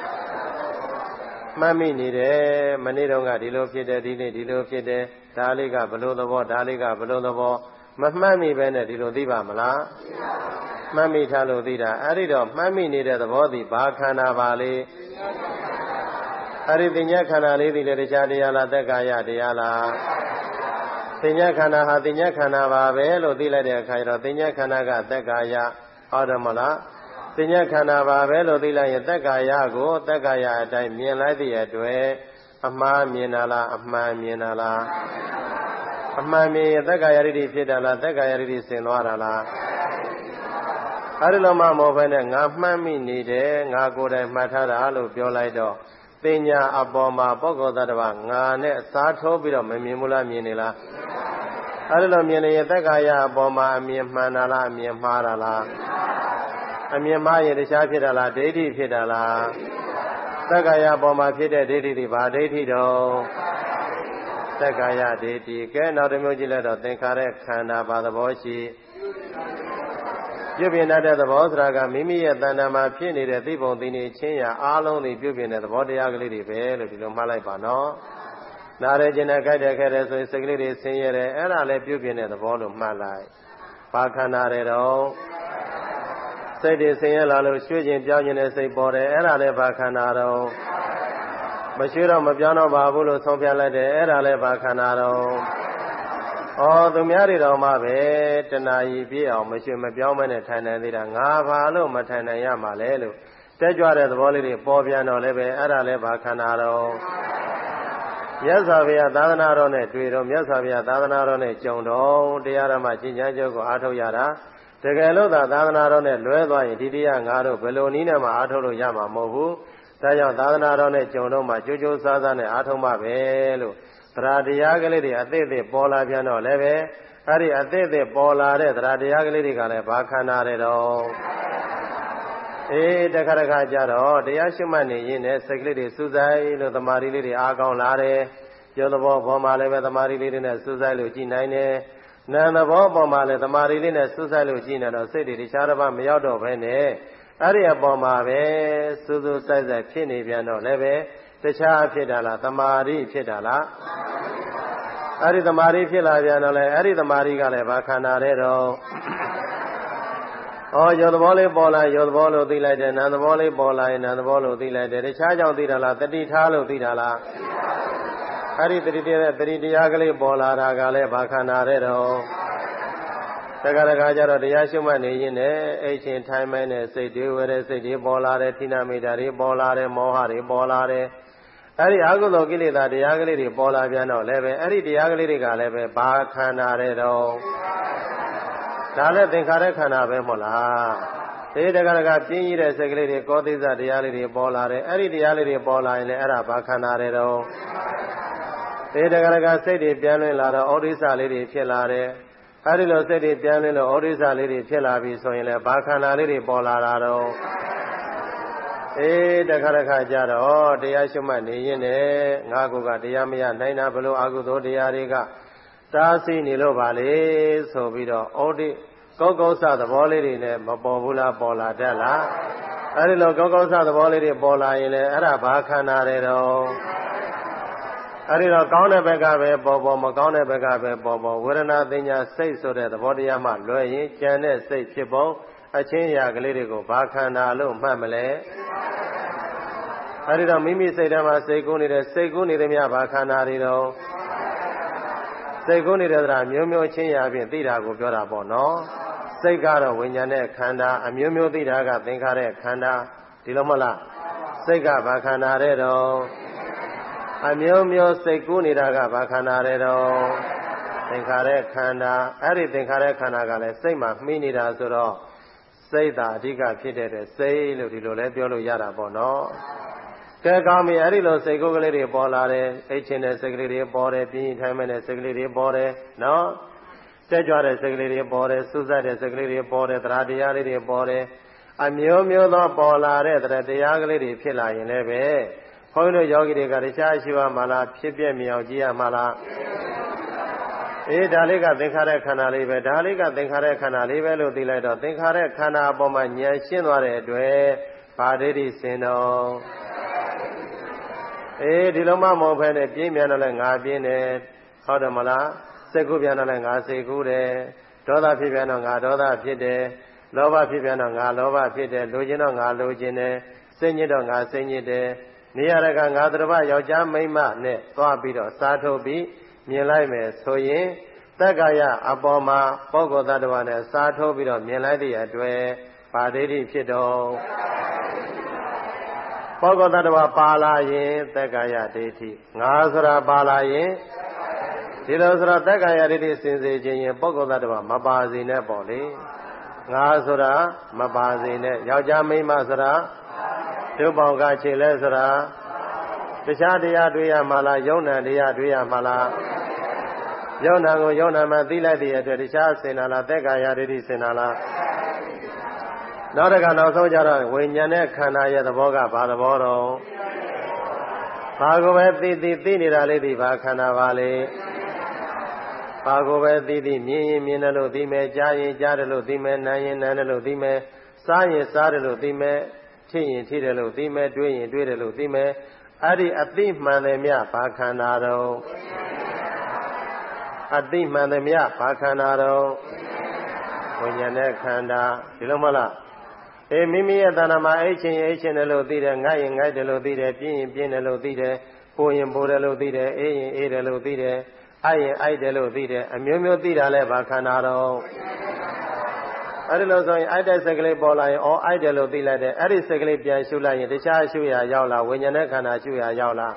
မှတ်မိနေတယ်မနေ့တုန်းကဒီလိုဖြစ်တယ်ဒီနေ့ဒီလိုဖြစ်တယ်ဒါလေးကဘလို့သဘောဒါလေးကဘလို့သဘောမမှတ်မိပဲနဲ့ဒီလိုသိပါမလားမှတ်မိထားလို့သိတာအဲ့ဒီတော့မှတ်မိနေတဲ့သဘောသည်ဘာခန္ဓာပါလဲအဲ့ဒီသင်ညက်ခန္ဓာလေးသည်လည်းတရားတရားလားသက်ကာယတရားလားသင်ညက်ခန္ဓာဟာသင်ညက်ခန္ဓာပါပဲလို့သိလိုက်တဲ့အခါကျတော့သင်ညက်ခန္ဓာကသက်ကာယဟုတ်တယ်မလားသင်ညက်ခန္ဓာပါပဲလို့သိလိုက်ရင်သက်ကာယကိုသက်ကာယအတိုင်းမြင်လိုက်တဲ့အတွက်အမှားမြင်တာလားအမှန်မြင်တာလားအမှန်မြင်ရင်သက်ကာယဒိဋ္ဌိဖြစ်တာလားသက်ကာယဒိဋ္ဌိဆင်သွားတာလားအဲ့ဒီလိုမှမဟုတ်ဘဲနဲ့ငါမှတ်မိနေတယ်ငါကိုယ်တိုင်မှတ်ထားတာလို့ပြောလိုက်တော့ပညာအပေါ်မှာပုဂ္ဂိုလ်သတ္တဝါငါနဲ့အစားထိုးပြီးတော့မမြင်ဘူးလားမြင်နေလားအဲ့ဒီလိုမြင်နေရင်သက်ကာယအပေါ်မှာအမြင်မှန်တာလားအမြင်မှားတာလားအမြင်မှားရင်တခြားဖြစ်တာလားဒိဋ္ဌိဖြစ်တာလားသက်ကာယအပေါ်မှာဖြစ်တဲ့ဒိဋ္ဌိတွေဘာဒိဋ္ဌိတော့သက်ကာယဒိဋ္ဌိကဲနောက်တစ်မျိုးကြည့်လိုက်တော့သင်္ခါရခန္ဓာဘာသဘောရှိပြုပြင်တဲ့သဘောဆိုတာကမိမိရဲ့တဏ္ဍာမှာဖြစ်နေတဲ့သိပုံသိနေချင်းရာအားလုံးသိပြုပြင်တဲ့သဘောတရားကလေးတွေပဲလို့ဒီလိုမှတ်လိုက်ပါနော်နားရခြင်းနဲ့ကြိုက်တဲ့ခဲတဲ့ဆိုရင်စိတ်ကလေးတွေဆင်းရဲတယ်အဲ့ဒါလည်းပြုပြင်တဲ့သဘောလို့မှတ်လိုက်ဘာခန္ဓာတွေတော့စိတ်တွေဆင်းရဲလာလို့ရွှေ့ခြင်းပြောင်းခြင်းနဲ့စိတ်ပေါ်တယ်အဲ့ဒါလည်းဘာခန္ဓာတော့မရွှေ့တော့မပြောင်းတော့ပါဘူးလို့ဆုံးဖြတ်လိုက်တယ်အဲ့ဒါလည်းဘာခန္ဓာတော့သူများတွေတော်မှပဲတဏှာကြီးပြည့်အောင်မရွှေ့မပြောင်းမနဲ့ထိုင်နိုင်သေးတာငါဘာလို့မထိုင်နိုင်ရမှာလဲလို့တက်ကြွတဲ့သဘောလေးတွေပေါ်ပြန်တော့လည်းပဲအဲ့ဒါလည်းဘာခန္ဓာတော့မြတ်စွာဘုရားသာသနာတော်နဲ့တွေ့တော့မြတ်စွာဘုရားသာသနာတော်နဲ့ကြုံတော့တရားဓမ္မကျင့်ကြံကြုတ်ကိုအားထုတ်ရတာတကယ်လို့သာသနာတော်နဲ့လွဲသွားရင်ဒီတရားငါတို့ဘယ်လိုနည်းနဲ့မှအားထုတ်လို့ရမှာမဟုတ်ဘူးဒါကြောင့်သာသနာတော်နဲ့ကြုံတော့မှကြိုးကြိုးစားစားနဲ့အားထုတ်မှပဲလို့တရားတရားကလေးတွေအသေးသေးပေါ်လာပြန်တော့လည်းပဲအဲ့ဒီအသေးသေးပေါ်လာတဲ့တရားတရားကလေးတွေကလည်းဘာခန္ဓာတွေတော့တခါတခါကြတော့တရားရှိမှတ်နေရင်လည်းစိတ်ကလေးတွေစူးစိုက်လို့သမာဓိလေးတွေအားကောင်းလာတယ်ရုပ်သဘောပေါ်မှာလည်းပဲသမာဓိလေးတွေနဲ့စူးစိုက်လို့ကြည်နိုင်တယ်နာမ်သဘောပေါ်မှာလည်းသမာဓိလေးနဲ့စူးစိုက်လို့ကြည်နေတော့စိတ်တွေတခြားတစ်ပါးမရောက်တော့ဘဲနဲ့အဲ့ဒီအပေါ်မှာပဲစူးစူးစိုက်စိုက်ဖြစ်နေပြန်တော့လည်းပဲတခြားဖြစ်တာလားသမာဓိဖြစ်တာလားအဲ့ဒီသမာဓိဖြစ်လာပြန်တော့လေအဲ့ဒီသမာဓိကလည်းဘာခန္ဓာတဲ့တော့ရုပ်သဘောလေးပေါ်လာရုပ်သဘောလို့သိလိုက်တယ်နာမ်သဘောလေးပေါ်လာရင်နာမ်သဘောလို့သိလိုက်တယ်တခြားကြောင့်သိတာလားတတိထားလို့သိတာလားအဲ့ဒီတတိတရားကလေးပေါ်လာတာကလည်းဘာခန္ဓာတဲ့တော့တခါတခါကျတော့တရားရှုမှတ်နေရင်လည်းအိတ်ချင်းထိုင်မိုင်းနဲ့စိတ်တွေဝဲတဲ့စိတ်တွေပေါ်လာတယ်ဌိနမိတာတွေပေါ်လာတယ်မောဟတွေပေါ်လာတယ်အဲ့ဒီအကုသိုလ်ကိလေသာတရားကလေးတွေပေါ်လာပြန်တော့လည်းပဲအဲ့ဒီတရားကလေးတွေကလည်းပဲဘာခန္ဓာတဲ့တော့ဒါလည်းသင်္ခါရခန္ဓာပဲမဟုတ်လားဒီတခါတခါပြင်းကြီးတဲ့စိတ်ကလေးတွေကောသိစတရားလေးတွေပေါ်လာတယ်အဲ့ဒီတရားလေးတွေပေါ်လာရင်လည်းအဲ့ဒါဘာခန္ဓာတဲ့တော့ဒီတခါတခါစိတ်တွေပြန်လွင်လာတော့ဩဒိစ္စလေးတွေဖြစ်လာတယ်အဲ့ဒီလိုစိတ်တွေပြန်လွင်လို့ဩဒိစ္စလေးတွေဖြစ်လာပြီဆိုရင်လည်းဘာခန္ဓာလေးတွေပေါ်လာတာတော့တခါတခါကြတော့တရားရှုမှတ်နေရင်လည်းငါကတရားမရနိုင်တာဘလို့အကုသိုလ်တရားတွေကတားဆီးနေလို့ပါလေဆိုပြီးတော့ကောက်စသဘောလေးတွေနဲ့မပေါ်ဘူးလားပေါ်လာတတ်လားအဲ့ဒီလိုကောက်စသဘောလေးတွေပေါ်လာရင်လည်းအဲ့ဒါဘာခန္ဓာတွေတော့အဲ့ဒီတော့ကောင်းတဲ့ဘက်ကပဲပေါ်မကောင်းတဲ့ဘက်ကပဲပေါ်ဝေဒနာသင်ညာစိတ်ဆိုတဲ့သဘောတရားမှလွယ်ရင်ကြံတဲ့စိတ်ဖြစ်ပုံအချင်းရာကလေးတွေကိုဘာခန္ဓာလို့မှတ်မလဲအဲ့ဒီတော့မိမိစိတ်ထဲမှာစိတ်ကူးနေတဲ့စိတ်ကူးနေတဲ့မြဘာခန္ဓာတွေတော့စိတ်ကူးနေတဲ့သရာမျိုးမျိုးချင်းရာဖြင့်သိတာကိုပြောတာပေါ့နော်စိတ်ကတော့ဝိညာဉ်နဲ့ခန္ဓာအမျိုးမျိုးသိတာကသင်္ခါရခန္ဓာဒီလိုမဟုတ်လားစိတ်ကဘာခန္ဓာတဲ့တော့အမျိုးမျိုးစိတ်ကူးနေတာကဘာခန္ဓာတဲ့တော့သင်္ခါရခန္ဓာအဲ့ဒီသင်္ခါရခန္ဓာကလည်းစိတ်မှာမှီနေတာဆိုတော့စိတ်သာအဓိကဖြစ်တဲ့စိတ်လို့ဒီလိုလဲပြောလို့ရတာပေါ့နော်ကဲကောင်းပြီအဲ့ဒီလိုစိတ်ကိုယ်ကလေးတွေပေါ်လာတယ်အိတ်ချင်တဲ့စိတ်ကလေးတွေပေါ်တယ်ပြင်းထိုင်မဲ့တဲ့စိတ်ကလေးတွေပေါ်တယ်နော်တက်ကြွတဲ့စိတ်ကလေးတွေပေါ်တယ်စူးစက်တဲ့စိတ်ကလေးတွေပေါ်တယ်တရားတရားလေးတွေပေါ်တယ်အမျိုးမျိုးသောပေါ်လာတဲ့တရားကလေးတွေဖြစ်လာရင်လည်းပဲဘုန်းကြီးတို့ယောဂီတွေကတရားရှိပါမလားဖြစ်ပြမြောင်ကြည့်ရမလားဒါလေးကသင်္ခါရခန္ဓာလေးပဲဒါလေးကသင်္ခါရခန္ဓာလေးပဲလို့သိလိုက်တော့သင်္ခါရခန္ဓာအပေါ်မှာဉာဏ်ရှင်းသွားတဲ့အတွက်ဗာဒိဋ္ဌိစင်တော့ဒီလိုမှမဟုတ်ဘဲနဲ့ပြင်းပြန်တော့လဲငါပြင်းတယ်ဟုတ်တယ်မလားစိတ်ကူးပြန်တော့လဲငါစိတ်ကူးတယ်ဒေါသဖြစ်ပြန်တော့ငါဒေါသဖြစ်တယ်လောဘဖြစ်ပြန်တော့ငါလောဘဖြစ်တယ်လိုချင်တော့ငါလိုချင်တယ်စိတ်ညစ်တော့ငါစိတ်ညစ်တယ်နေရတဲ့ကငါတရဘယောက်ျားမိန်းမနဲ့သွားပြီးတော့စားထုတ်ပြီးမြင်လိုက်မယ်ဆိုရင်တက္ကာယအပေါ်မှာပုဂ္ဂိုလ်သတ္တဝါနဲ့စားထိုးပြီးတော့မြင်လိုက်တဲ့အတွေ့ဗာဒိဋ္ဌိဖြစ်တော့ပုဂ္ဂိုလ်သတ္တဝါပါလာရင်တက္ကာယဒိဋ္ဌိငါဆိုတာပါလာရင်ဒီလိုဆိုတော့တက္ကာယဒိဋ္ဌိစင်စေခြင်းရင်ပုဂ္ဂိုလ်သတ္တဝါမပါစေနဲ့ပေါ့လေငါဆိုတာမပါစေနဲ့ယောက်ျားမိန်းမဆိုတာဒုပေါင်းကခြေလဲဆိုတာတခြားတရားတွေ့ရမှာလားယုံနာတရားတွေ့ရမှာလားယုံနာကိုယုံနာမှသိလိုက်တဲ့အတွက်တခြားစင်နာလားသက်ကာယဒိဋ္ဌိစင်နာလားနောက်တစ်ခါနောက်ဆုံးကြတော့ဝိညာဉ်နဲ့ခန္ဓာရဲ့သဘောကဘာသဘောတော့ဘာကိုပဲသိနေတာလေးဒီဘာခန္ဓာပါလေဘာကိုပဲသိမြင်ရင်မြင်တယ်လို့သိမယ်ကြားရင်ကြားတယ်လို့သိမယ်နားရင်နားတယ်လို့သိမယ်စားရင်စားတယ်လို့သိမယ်ထိရင်ထိတယ်လို့သိမယ်တွေးရင်တွေးတယ်လို့သိမယ်အဲ့ဒီအသိမှန်တယ်မြဘာခန္ဓာတော့အသိမှန်တယ်မြဘာခန္ဓာတော့ဝိညာဉ်နဲ့ခန္ဓာဒီလိုမလားမိမိရဲ့တဏ္ဍာမှာအိတ်ချင်းတယ်လို့သိတယ်ငိုက်ရင်ငိုက်တယ်လို့သိတယ်ပြင်းရင်ပြင်းတယ်လို့သိတယ်ပိုးရင်ပိုးတယ်လို့သိတယ်အေးရင်အေးတယ်လို့သိတယ်အိုက်ရင်အိုက်တယ်လို့သိတယ်အမျိုးမျိုးသိတာလဲဘာခန္ဓာတော့အဲ့ဒီလိုဆိုရင်အိုက်တဲ့စိတ်ကလေးပေါ်လာရင်အိုက်တယ်လို့သိလိုက်တယ်အဲ့ဒီစိတ်ကလေးပြန်ရှုလိုက်ရင်တခြားရှုရရောက်လာဝိညာဉ်နဲ့ခန္ဓာရှုရရောက်လာ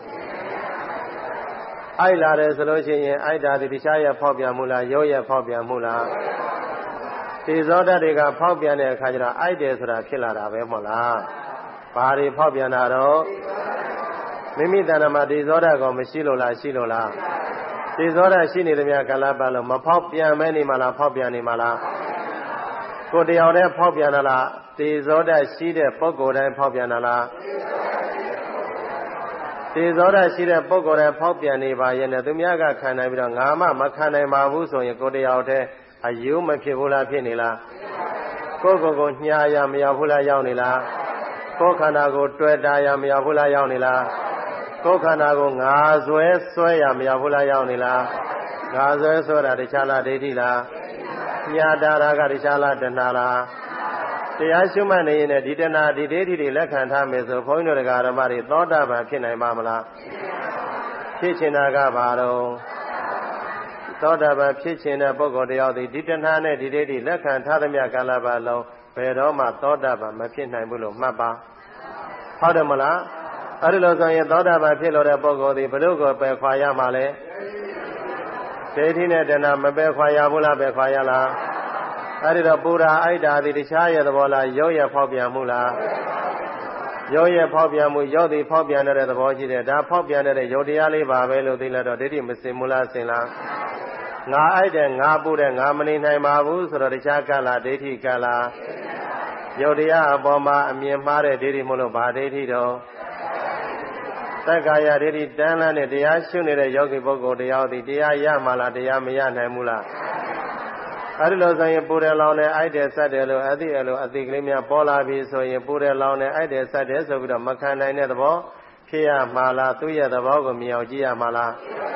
အိုက်လာတယ်ဆိုလို့ရှိရင်အိုက်တာဒီတခြားရဲ့ဖောက်ပြန်မှုလားရောရဲ့ဖောက်ပြန်မှုလားဒီဇောဓာတ်တွေကဖောက်ပြန်တဲ့အခါကျတော့အိုက်တယ်ဆိုတာဖြစ်လာတာပဲမဟုတ်လားဘာတွေဖောက်ပြန်တာတော့မိမိတဏ္ဍာမှာဒီဇောဓာတ်ကောမရှိလို့လားရှိလို့လားဒီဇောဓာတ်ရှိနေသမျှကာလပတ်လုံးမဖောက်ပြန်မဲနေမှာလားဖောက်ပြန်နေမှာလားကိုယ်တယောက်တည်းဖောက်ပြန်တာလားဒီဇောဓာတ်ရှိတဲ့ပုဂ္ဂိုလ်တိုင်းဖောက်ပြန်တာလားဒီဇောဓာတ်ရှိတဲ့ပုဂ္ဂိုလ်တိုင်းဖောက်ပြန်နေပါရဲ့နဲ့သူများကခံနိုင်ပြီးတော့ငါမှမခံနိုင်ပါဘူးဆိုရင်ကိုယ်တယောက်တည်းအယုံမဖြစ်ဘူးလားဖြစ်နေလားကိုယ်ကိုညှာရမရောက်ဘူးလားရောက်နေလားကိုယ်ခန္ဓာကိုတွေ့တာရမရောက်ဘူးလားရောက်နေလားကိုယ်ခန္ဓာကိုငါဆွဲရမရောက်ဘူးလားရောက်နေလားငါဆွဲတာတခြားလားဒိဋ္ဌိလားညှာတာကတခြားလားတဏှာလားတရားရှုမှတ်နေရင်ဒီတဏှာဒီဒိဋ္ဌိတွေလက်ခံထားမယ်ဆိုဘုန်းကြီးတို့ဓမ္မတွေသောတာပန်ဖြစ်နိုင်ပါမလားဖြစ်ချင်တာကဘာတော့သောတာပန်ဖြစ်ခြင်းတဲ့ပုဂ္ဂိုလ်တယောက်ဒီတဏှာနဲ့ဒီဒိဋ္ဌိလက်ခံထားသမျှကာလပတ်လုံးဘယ်တော့မှသောတာပန်မဖြစ်နိုင်ဘူးလို့မှတ်ပါဟုတ်တယ်မလားအဲ့ဒီလိုဆိုရင်သောတာပန်ဖြစ်လို့တဲ့ပုဂ္ဂိုလ်ဒီဘယ်လိုကိုပယ်ခွာရမှာလဲဒိဋ္ဌိနဲ့တဏှာမပယ်ခွာရဘူးလားပယ်ခွာရလားအဲ့ဒီတော့ပူရာအိုက်တာဒီတခြားရဲ့သဘောလားရုပ်ရဲ့ဖောက်ပြန်မှုလားရုပ်ရဲ့ဖောက်ပြန်မှုရုပ်ဒီဖောက်ပြန်တဲ့သဘောရှိတယ်ဒါဖောက်ပြန်တဲ့ရုပ်တရားလေးပါပဲလို့သိလိုက်တော့ဒိဋ္ဌိမစင်ဘူးလားစင်လားငါအိုက်တယ်ငါပူတယ်ငါမနေနိုင်ပါဘူးဆိုတော့တခြားကလားဒိဋ္ဌိကလားယုတ်တရားအပေါ်မှာအမြင်မှားတဲ့ဒိဋ္ဌိမို့လို့ဗာဒိဋ္ဌိတော့သက္ကာယဒိဋ္ဌိတန်းလန်းနဲ့တရားရှုနေတဲ့ယောဂီပုဂ္ဂိုလ်တရားသည်တရားရမှလားတရားမရနိုင်ဘူးလားအဲဒီလိုဆိုရင်ပူတယ်လောင်တယ်အိုက်တယ်ဆက်တယ်လို့အသိကလေးများပေါ်လာပြီဆိုရင်ပူတယ်လောင်တယ်အိုက်တယ်ဆက်တယ်ဆိုပြီးတော့မခံနိုင်တဲ့သဘောဖြစ်ရမှာလားသူ့ရဲ့သဘောကိုမြင်အောင်ကြည့်ရမှာလား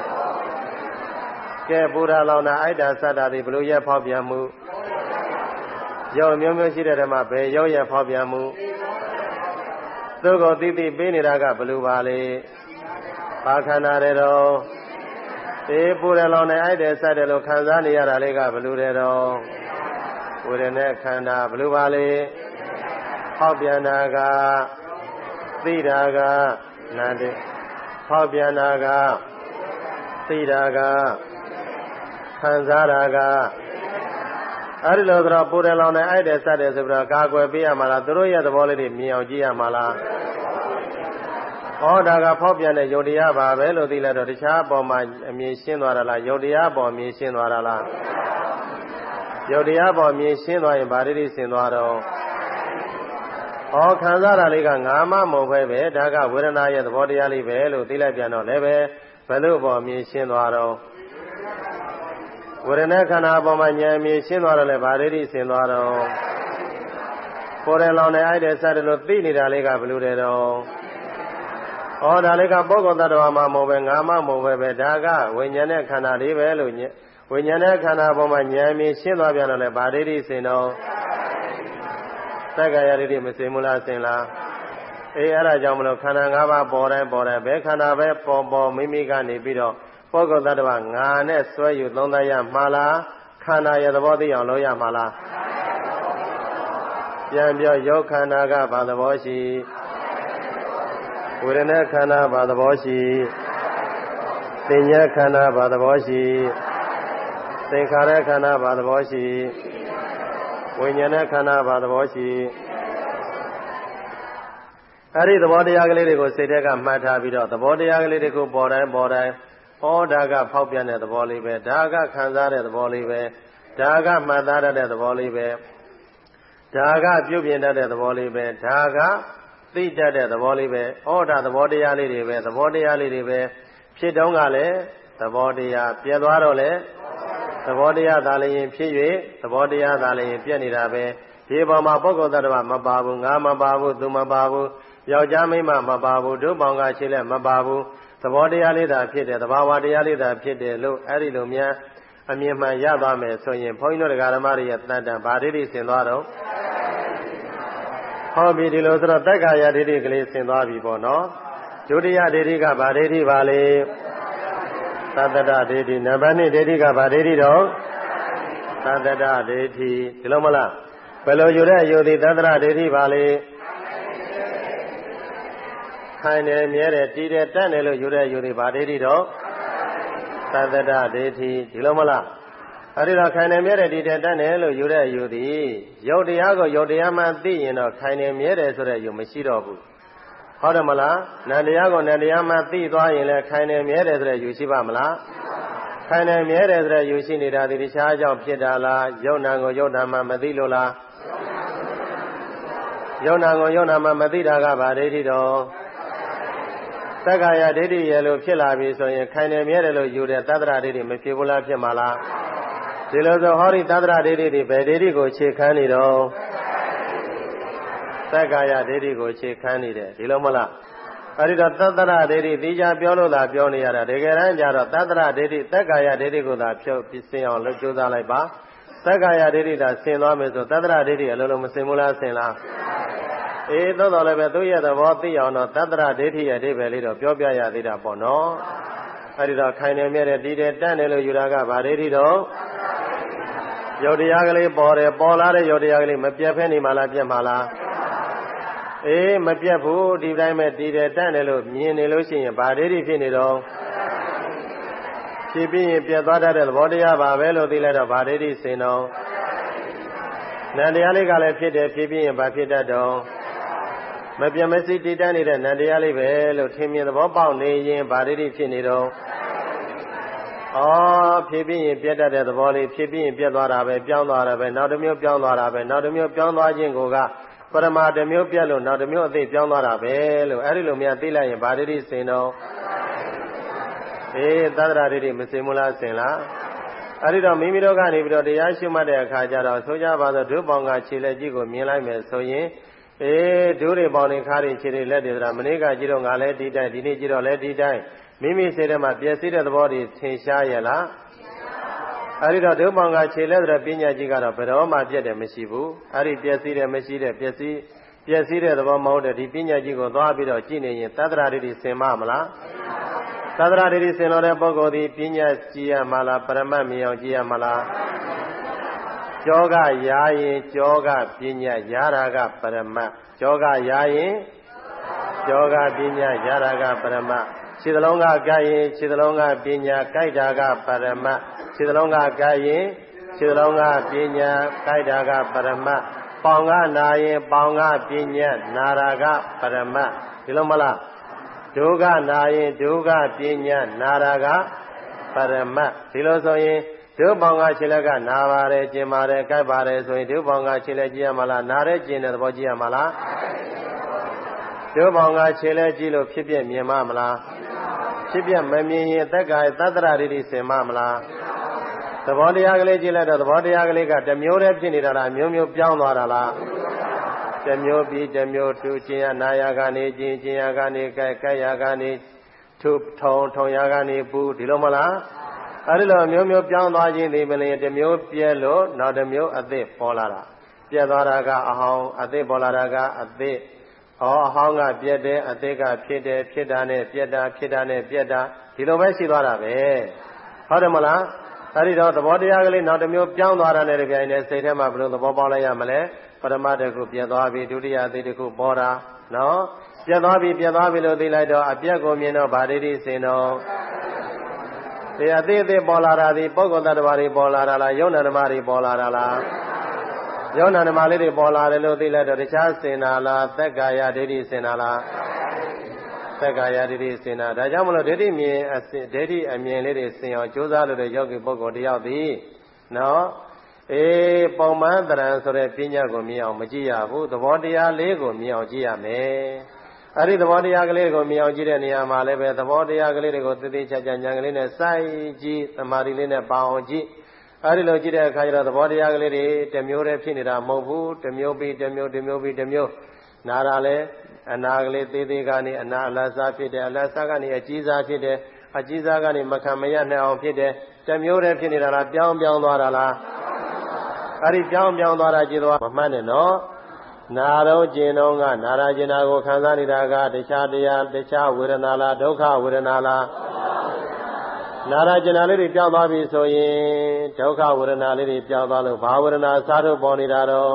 ကဲပူတာလောင်တာအိုက်တာဆက်တာဒီဘလို့ရဲ့ဖောက်ပြန်မှုရုပ်မျိုးမျိုးရှိတဲ့ဓမ္မဘယ်ရုပ်ရဲ့ဖောက်ပြန်မှုသူ့ကိုသိသိပေးနေတာကဘလို့ပါလေဘာခန္ဓာတွေတော့ပူတယ်လောင်တယ်အိုက်တယ်ဆက်တယ်လို့ခံစားနေရတာလေးကဘလို့တွေတော့ဝေဒနာခန္ဓာဘလို့ပါလေဖောက်ပြန်တာကသိတာကနာတယ်ဖောက်ပြန်တာကသိတာက Khanzaraga Arilodra Purelon Ide Sade Zebra Kagwe Pia Mala Duruya the Volity Miaogia Mala Odaga Popian Yodia Babelo di la Risha Boma Mishin Warala Yodia Bom Mishin Warala Yodia Bom Mishin War in Baridi Sinwaro O Khanzara Liga Nama Mobebe Daga Wiranaya the Body Ali Velu Dila Piano Leve Velu Bom Mishin Waro Urenakana Bomanya Mishin Warale Baridi Sinwaro Porelone Ide Sadelo Tini Daliga Bludedo O Dalika Bogotama Mobengama Mobebe Daga, Winyane Canadi Velu, Winyane Cana Bomanyami, Shinoviana Baridi Sino Sagayari Simula Sila Era Jamulo Kanangava Bore Becana Pombo Mimiga Nibido Bogotama Nane Swayu Londaya Mala Kana the body on Loya Mala Yambio Yokanaga Badaboshi Urena Kana Badaboshi Tinya Kana Badaboshi Tinkara Kana Badaboshi Winyana Kana Badaboshi Hari the body ugly go Sedeka Mata Bido, the body ugly go Bora, O Daga Popian at the Bolive, Daga Kanzara at the Bolive, Daga Madara at the Bolive, Daga Pubian at the Bolive, Daga Tita the Bolive, Oda the body alive, the body alive, Chidongale, the body Piedwarole, the body Dali Pie, the body Dali Pianirabe, Hibama Bogo Dava Mababu, Gamababu, Dumababu, Yojami Mababu, Dubanga Chile Mababu, the body alida Pide, the Bawadi alida Pide, Lu Arilumia, Amima Yabame, so in Point of Garamari at Nanda, Badidis in Lado. Hobby di Lodra Dagaya did Glis in Lavibono, Judia dedica Badedi Valley, Tadada dedi, Nabani dedica Badedido, Tadada dedi, Tilomala, Pelo Yuda Yudi Dadra dedi Valley, Kine Mere Tide Tanelo Yuda Yudi Badedido, Tadada dedi, Tilomala. Arila Kine Mere Tide Tanelo Yuda Yudi, Yodiago Yodiama Di, Kine Mere so that you Messido. Hodamala, Nadiago Nadiama Di, Kine Mere that you Sibamala, Kine Mere that you see Nida, the charge of Piedala, Yonago Yodama Madilola, Yonago Yonama Madidaga Badedido, Sagaya Dedi Yellow Pilavi, so you Kine Mere you the Tadra Dedi, Mepibula Pimala. Siloso Hori Tadra Dedi, Bededi go Chikanido Sagaya Dedi go Chikanide, Dilomala. Arida Tadra Dedi, Dija Piolo da Pionia, Degaranja, Tadra Dedi, Sagaya Dedi go da Pio Pision, Lujuda Laiba, Sagaya Dedi da Sinomis, Tadra Dedi, Alum Simula Sela. E todo Lebetuya the Voti on Tadra Dedi, a Debelito, Piopia Dida Bono. Arida Kaine Mere Dide, Danilo Yuraga, Badedido. Yodiagli Bore, Polare Yodiagli, Mapiapeni Malapiamala. E Mapiapu, Divime Dide, Danilo, Mienilusi, Badedi Finido. Tipi Piedada del Bodia, Bavelo di Leda Badedi Sino. Nadiali Gale Pide, Pipi and Bapidado. Mapiamesi Titani, Nadiali Velo, Timmy the Bobao, Nayin, Badedi Finido. Oh, Pibi in Pieta de the Volley, Pibi in Piedwarabe, Pianwarabe, not the Mule Pianwarabe, not the Mule Pianwajingoga, Parama de Mule Piano, not the Mule de Pianwarabe, Arilumia Dila in Badidi Sino. Eh, Tadra Didi, Missimula Sela. Arida Mimidogani, the Yashuma de Kajara, Soja Bada Dubonga, Chile Jigo, Mila Soye. Eh, Duri Boni Kari, Chili, Lady Ramanica, Gironga, Lady Die, Dini Giro, Lady Die. Mimi said, "My Piasida the body, Tinshayala." Arida Dubanga, Chile, Pina Gigara, pero my Jed Messibu, Ari Piasida, Messida, Piasida, the one mounted, the Pina Gigo, Dabido, Gini, Tadra did Semamala. Tadra did Senora Bogo, the Pina Gia Mala, Paramami, Gia Mala. Joga Yayi, Joga, Pina, Yaraga, Parama. Joga Yayi, Joga, Pina, Yaraga, Parama. ခြေသလုံးကကိုက်ရင်ခြေသလုံးကပညာကိုက်တာကပရမတ်ခြေသလုံးကကိုက်ရင်ခြေသလုံးကပညာကိုက်တာကပရမတ်ပေါင်ကနာရင်ပေါင်ကပညာနာတာကပရမတ်ဒီလိုမလားဒုကနာရင်ဒုကပညာနာတာကပရမတ်ဒီလိုဆိုရင်ဒုပေါင်ကခြေလက်ကနာပါတယ်ကျင်ပါတယ်ကိုက်ပါတယ်ဆိုရင်ဒုပေါင်ကခြေလက်ကြည့်ရမလားနာတဲ့ကျင်တဲ့သဘောကြည့်ရမလားဒုပေါင်ကခြေလက်ကြည့်လို့ဖြစ်ပြမြင်မလားဖြစ်ပြမမြင်ရင်သက္ကာယသတ္တရဒိဋ္ဌိစင်မလားသဘောတရားကလေးကြည့်လိုက်တော့သဘောတရားကလေးကတစ်မျိုးတည်းဖြစ်နေတာလားမျိုးမျိုးပြောင်းသွားတာလားတစ်မျိုးပြီးတစ်မျိုးထူကျင်ရနာယာကနေကျင်ကျင်ရကနေကိုက်ရာကနေထုထုံရာကနေပူဒီလိုမလားအဲဒီလိုမျိုးမျိုးပြောင်းသွားခြင်းဒီမလျင်တစ်မျိုးပြဲလို့နောက်တစ်မျိုးအသစ်ပေါ်လာတာပြဲသွားတာကအဟောင်းအသစ်ပေါ်လာတာကအသစ်အဟောင်းကပြက်တယ်အသစ်ကဖြစ်တယ်ဖြစ်တာနဲ့ပြက်တာဖြစ်တာနဲ့ပြက်တာဒီလိုပဲရှိသွားတာပဲဟုတ်တယ်မလားအဲဒီတော့သဘောတရားကလေးနောက်တစ်မျိုးပြောင်းသွားတာနဲ့တပြိုင်တည်းစိတ်ထဲမှာဘယ်လိုသဘောပေါက်လိုက်ရမလဲပထမတစ်ခုပြက်သွားပြီဒုတိယအသစ်တစ်ခုပေါ်တာနော်ပြက်သွားပြီလို့သိလိုက်တော့အပြက်ကိုမြင်တော့ဗာဒိဋ္ဌိစင်တော့ဒီအသေးသေးပေါ်လာတာဒီပုဂ္ဂိုလ်တ attva တွေပေါ်လာတာလားယုံနာဓမ္မတွေပေါ်လာတာလားယုံနာဓမ္မလေးတွေပေါ်လာတယ်လို့သိလိုက်တော့တခြားစင်တာလားသက္ကာယဒိဋ္ဌိစင်တာလားသက္ကာယဒိဋ္ဌိစင်တာဒါကြောင့်မလို့ဒိဋ္ဌိအမြင်လေးတွေစင်အောင်ကြိုးစားလို့တဲ့ယောဂီပုဂ္ဂိုလ်တယောက်သည်နော်ပုံမှန်တရံဆိုတဲ့ပညာကိုမြင်အောင်မကြည့်ရဘူးသဘောတရားလေးကိုမြင်အောင်ကြည့်ရမယ်အဲ့ဒီသဘောတရားကလေးကိုမြင်အောင်ကြည့်တဲ့နေရာမှာလည်းပဲသဘောတရားကလေးတွေကိုသေသေးချာချာဉာဏ်ကလေးနဲ့စိုက်ကြည့်သမာဓိလေးနဲ့ပေါအောင်ကြည့်အဲ့ဒီလိုကြည့်တဲ့အခါကျတော့သဘောတရားကလေးတွေတစ်မျိုးတည်းဖြစ်နေတာမဟုတ်ဘူးတစ်မျိုးပြီးတစ်မျိုးနာတာလဲအနာကလေးသေးသေးကနေအနာအလတ်စားဖြစ်တယ်အလတ်စားကနေအကြီးစားဖြစ်တယ်အကြီးစားကနေမခံမရနိုင်အောင်ဖြစ်တယ်တစ်မျိုးတည်းဖြစ်နေတာလားပြောင်းသွားတာလားအဲ့ဒီပြောင်းသွားတာကြည့်တော့မမှတ်နဲ့နော်နာတော့ကျင်တော့ကနာရာကျင်တာကိုခံစားနေတာကတခြားတရားတခြားဝေဒနာလားဒုက္ခဝေဒနာလားနာရာကျင်တာလေးတွေပြောင်းသွားပြီဆိုရင်ဒုက္ခဝေဒနာလေးတွေပြောင်းသွားလို့ဘာဝေဒနာစားထုတ်ပေါ်နေတာတော့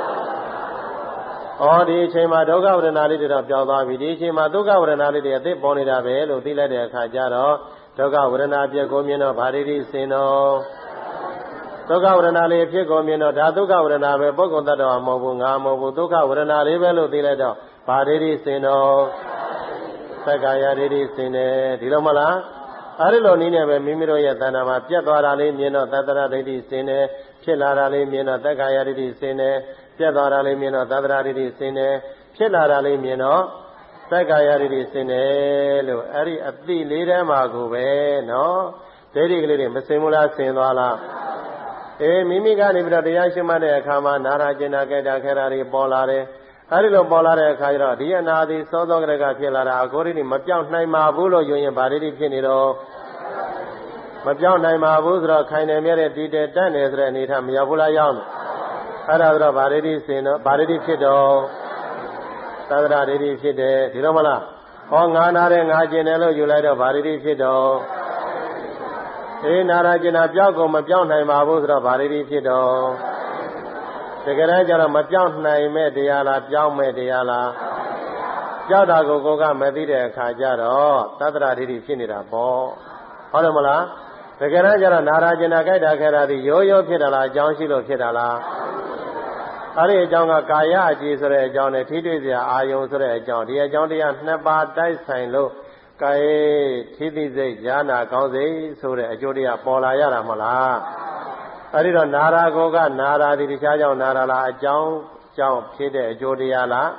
ဒီအချိန်မှာဒုက္ခဝေဒနာလေးတွေတော့ပြောင်းသွားပြီဒီအချိန်မှာဒုက္ခဝေဒနာလေးတွေအသစ်ပေါ်နေတာပဲလို့သိလိုက်တဲ့အခါကျတော့ဒုက္ခဝေဒနာပြည့်ကိုမြင်တော့ဗာဒိဋ္ဌိစင်တော့ဒုက္ခဝေဒနာလေးဖြစ်ကုန်မြင်တော့ဒါဒုက္ခဝေဒနာပဲပုဂ္ဂိုလ်တ attva မဟုတ်ဘူးငါမဟုတ်ဘူးဒုက္ခဝေဒနာလေးပဲလို့သိလိုက်တော့ဗာဒိဋ္ဌိစင်တော့သက္ကာယဒိဋ္ဌိစင်တယ်ဒီလိုမလားအဲဒီလိုနည်းနဲ့ပဲမိမိတို့ရဲ့တဏ္ဍာမှာပြတ်သွားတာလေးမြင်တော့သတ္တရဒိဋ္ဌိစင်တယ်ဖြစ်လာတာလေးမြင်တော့သက္ကာယဒိဋ္ဌိစင်တယ်ပြတ်သွားတာလေးမြင်တော့သတ္တရဒိဋ္ဌိစင်တယ်ဖြစ်လာတာလေးမြင်တော့သက္ကာယဒိဋ္ဌိစင်တယ်လို့အဲ့ဒီအသိလေးထဲမှာကိုပဲနော်ဒိဋ္ဌိကလေးတွေမစင်ဘူးလားစင်သွားလားမိမိကနေပြီးတော့တရားရှိမှတ်တဲ့အခါမှာနာရာကျင်နာကြိုက်တာခဲတာတွေပေါ်လာတယ်အဲဒီလိုပေါ်လာတဲ့အခါကျတော့ဒီအနာသည်စောစောကတည်းကဖြစ်လာတာအကိုရီမပြောင်းနိုင်ပါဘူးလို့ယူရင်ဗာဒိဋ္ဌိဖြစ်နေတော့မပြောင်းနိုင်ပါဘူးဆိုတော့ခိုင်နေမြဲတဲ့တည်တဲ့တတ်နေဆိုတဲ့အနေထားမရောက်ဘူးလားရောက်အဲ့ဒါဆိုတော့ဗာဒိဋ္ဌိစင်တော့ဗာဒိဋ္ဌိဖြစ်တော့သတ္တရဒိဋ္ဌိဖြစ်တယ်ဒီလိုမလားငါနာတယ်ငါကျင်တယ်လို့ယူလိုက်တော့ဗာဒိဋ္ဌိဖြစ်တော့နာရာကျင်နာပြောက်ကုန်မပြောင်းနိုင်ပါဘူးဆိုတော့ဗာဒိဋ္ဌိဖြစ်တော့တကယ်တမ်းကျတော့မပြောင်းနိုင်မဲ့တရားလားပြောင်းမဲ့တရားလားပြောက်တာကိုကမသိတဲ့အခါကျတော့သတ္တရဒိဋ္ဌိဖြစ်နေတာပေါ့ဟုတ်တယ်မလားတကယ်တမ်းကျတော့နာရာကျင်နာကြိုက်တာခဲတာဒီရိုးရိုးဖြစ်တာလားအကြောင်းရှိလို့ဖြစ်တာလားအဲ့ဒီအကြောင်းကကာယအကြည်ဆိုတဲ့အကြောင်းနဲ့ထိတွေ့စရာအာယုံဆိုတဲ့အကြောင်းဒီအကြောင်းတရားနှစ်ပါးတိုက်ဆိုင်လို့ကာယထိသိစိတ်ဉာဏကောင်းစိတ်ဆိုတဲ့အကျိုးတရားပေါ်လာရတာမဟုတ်လားအဲ့ဒီတော့နာရာကိုကနာရာဒီတခြားကြောင့်နာရာလားအကြောင်းကြောင့်ဖြစ်တဲ့အကျိုးတရားလား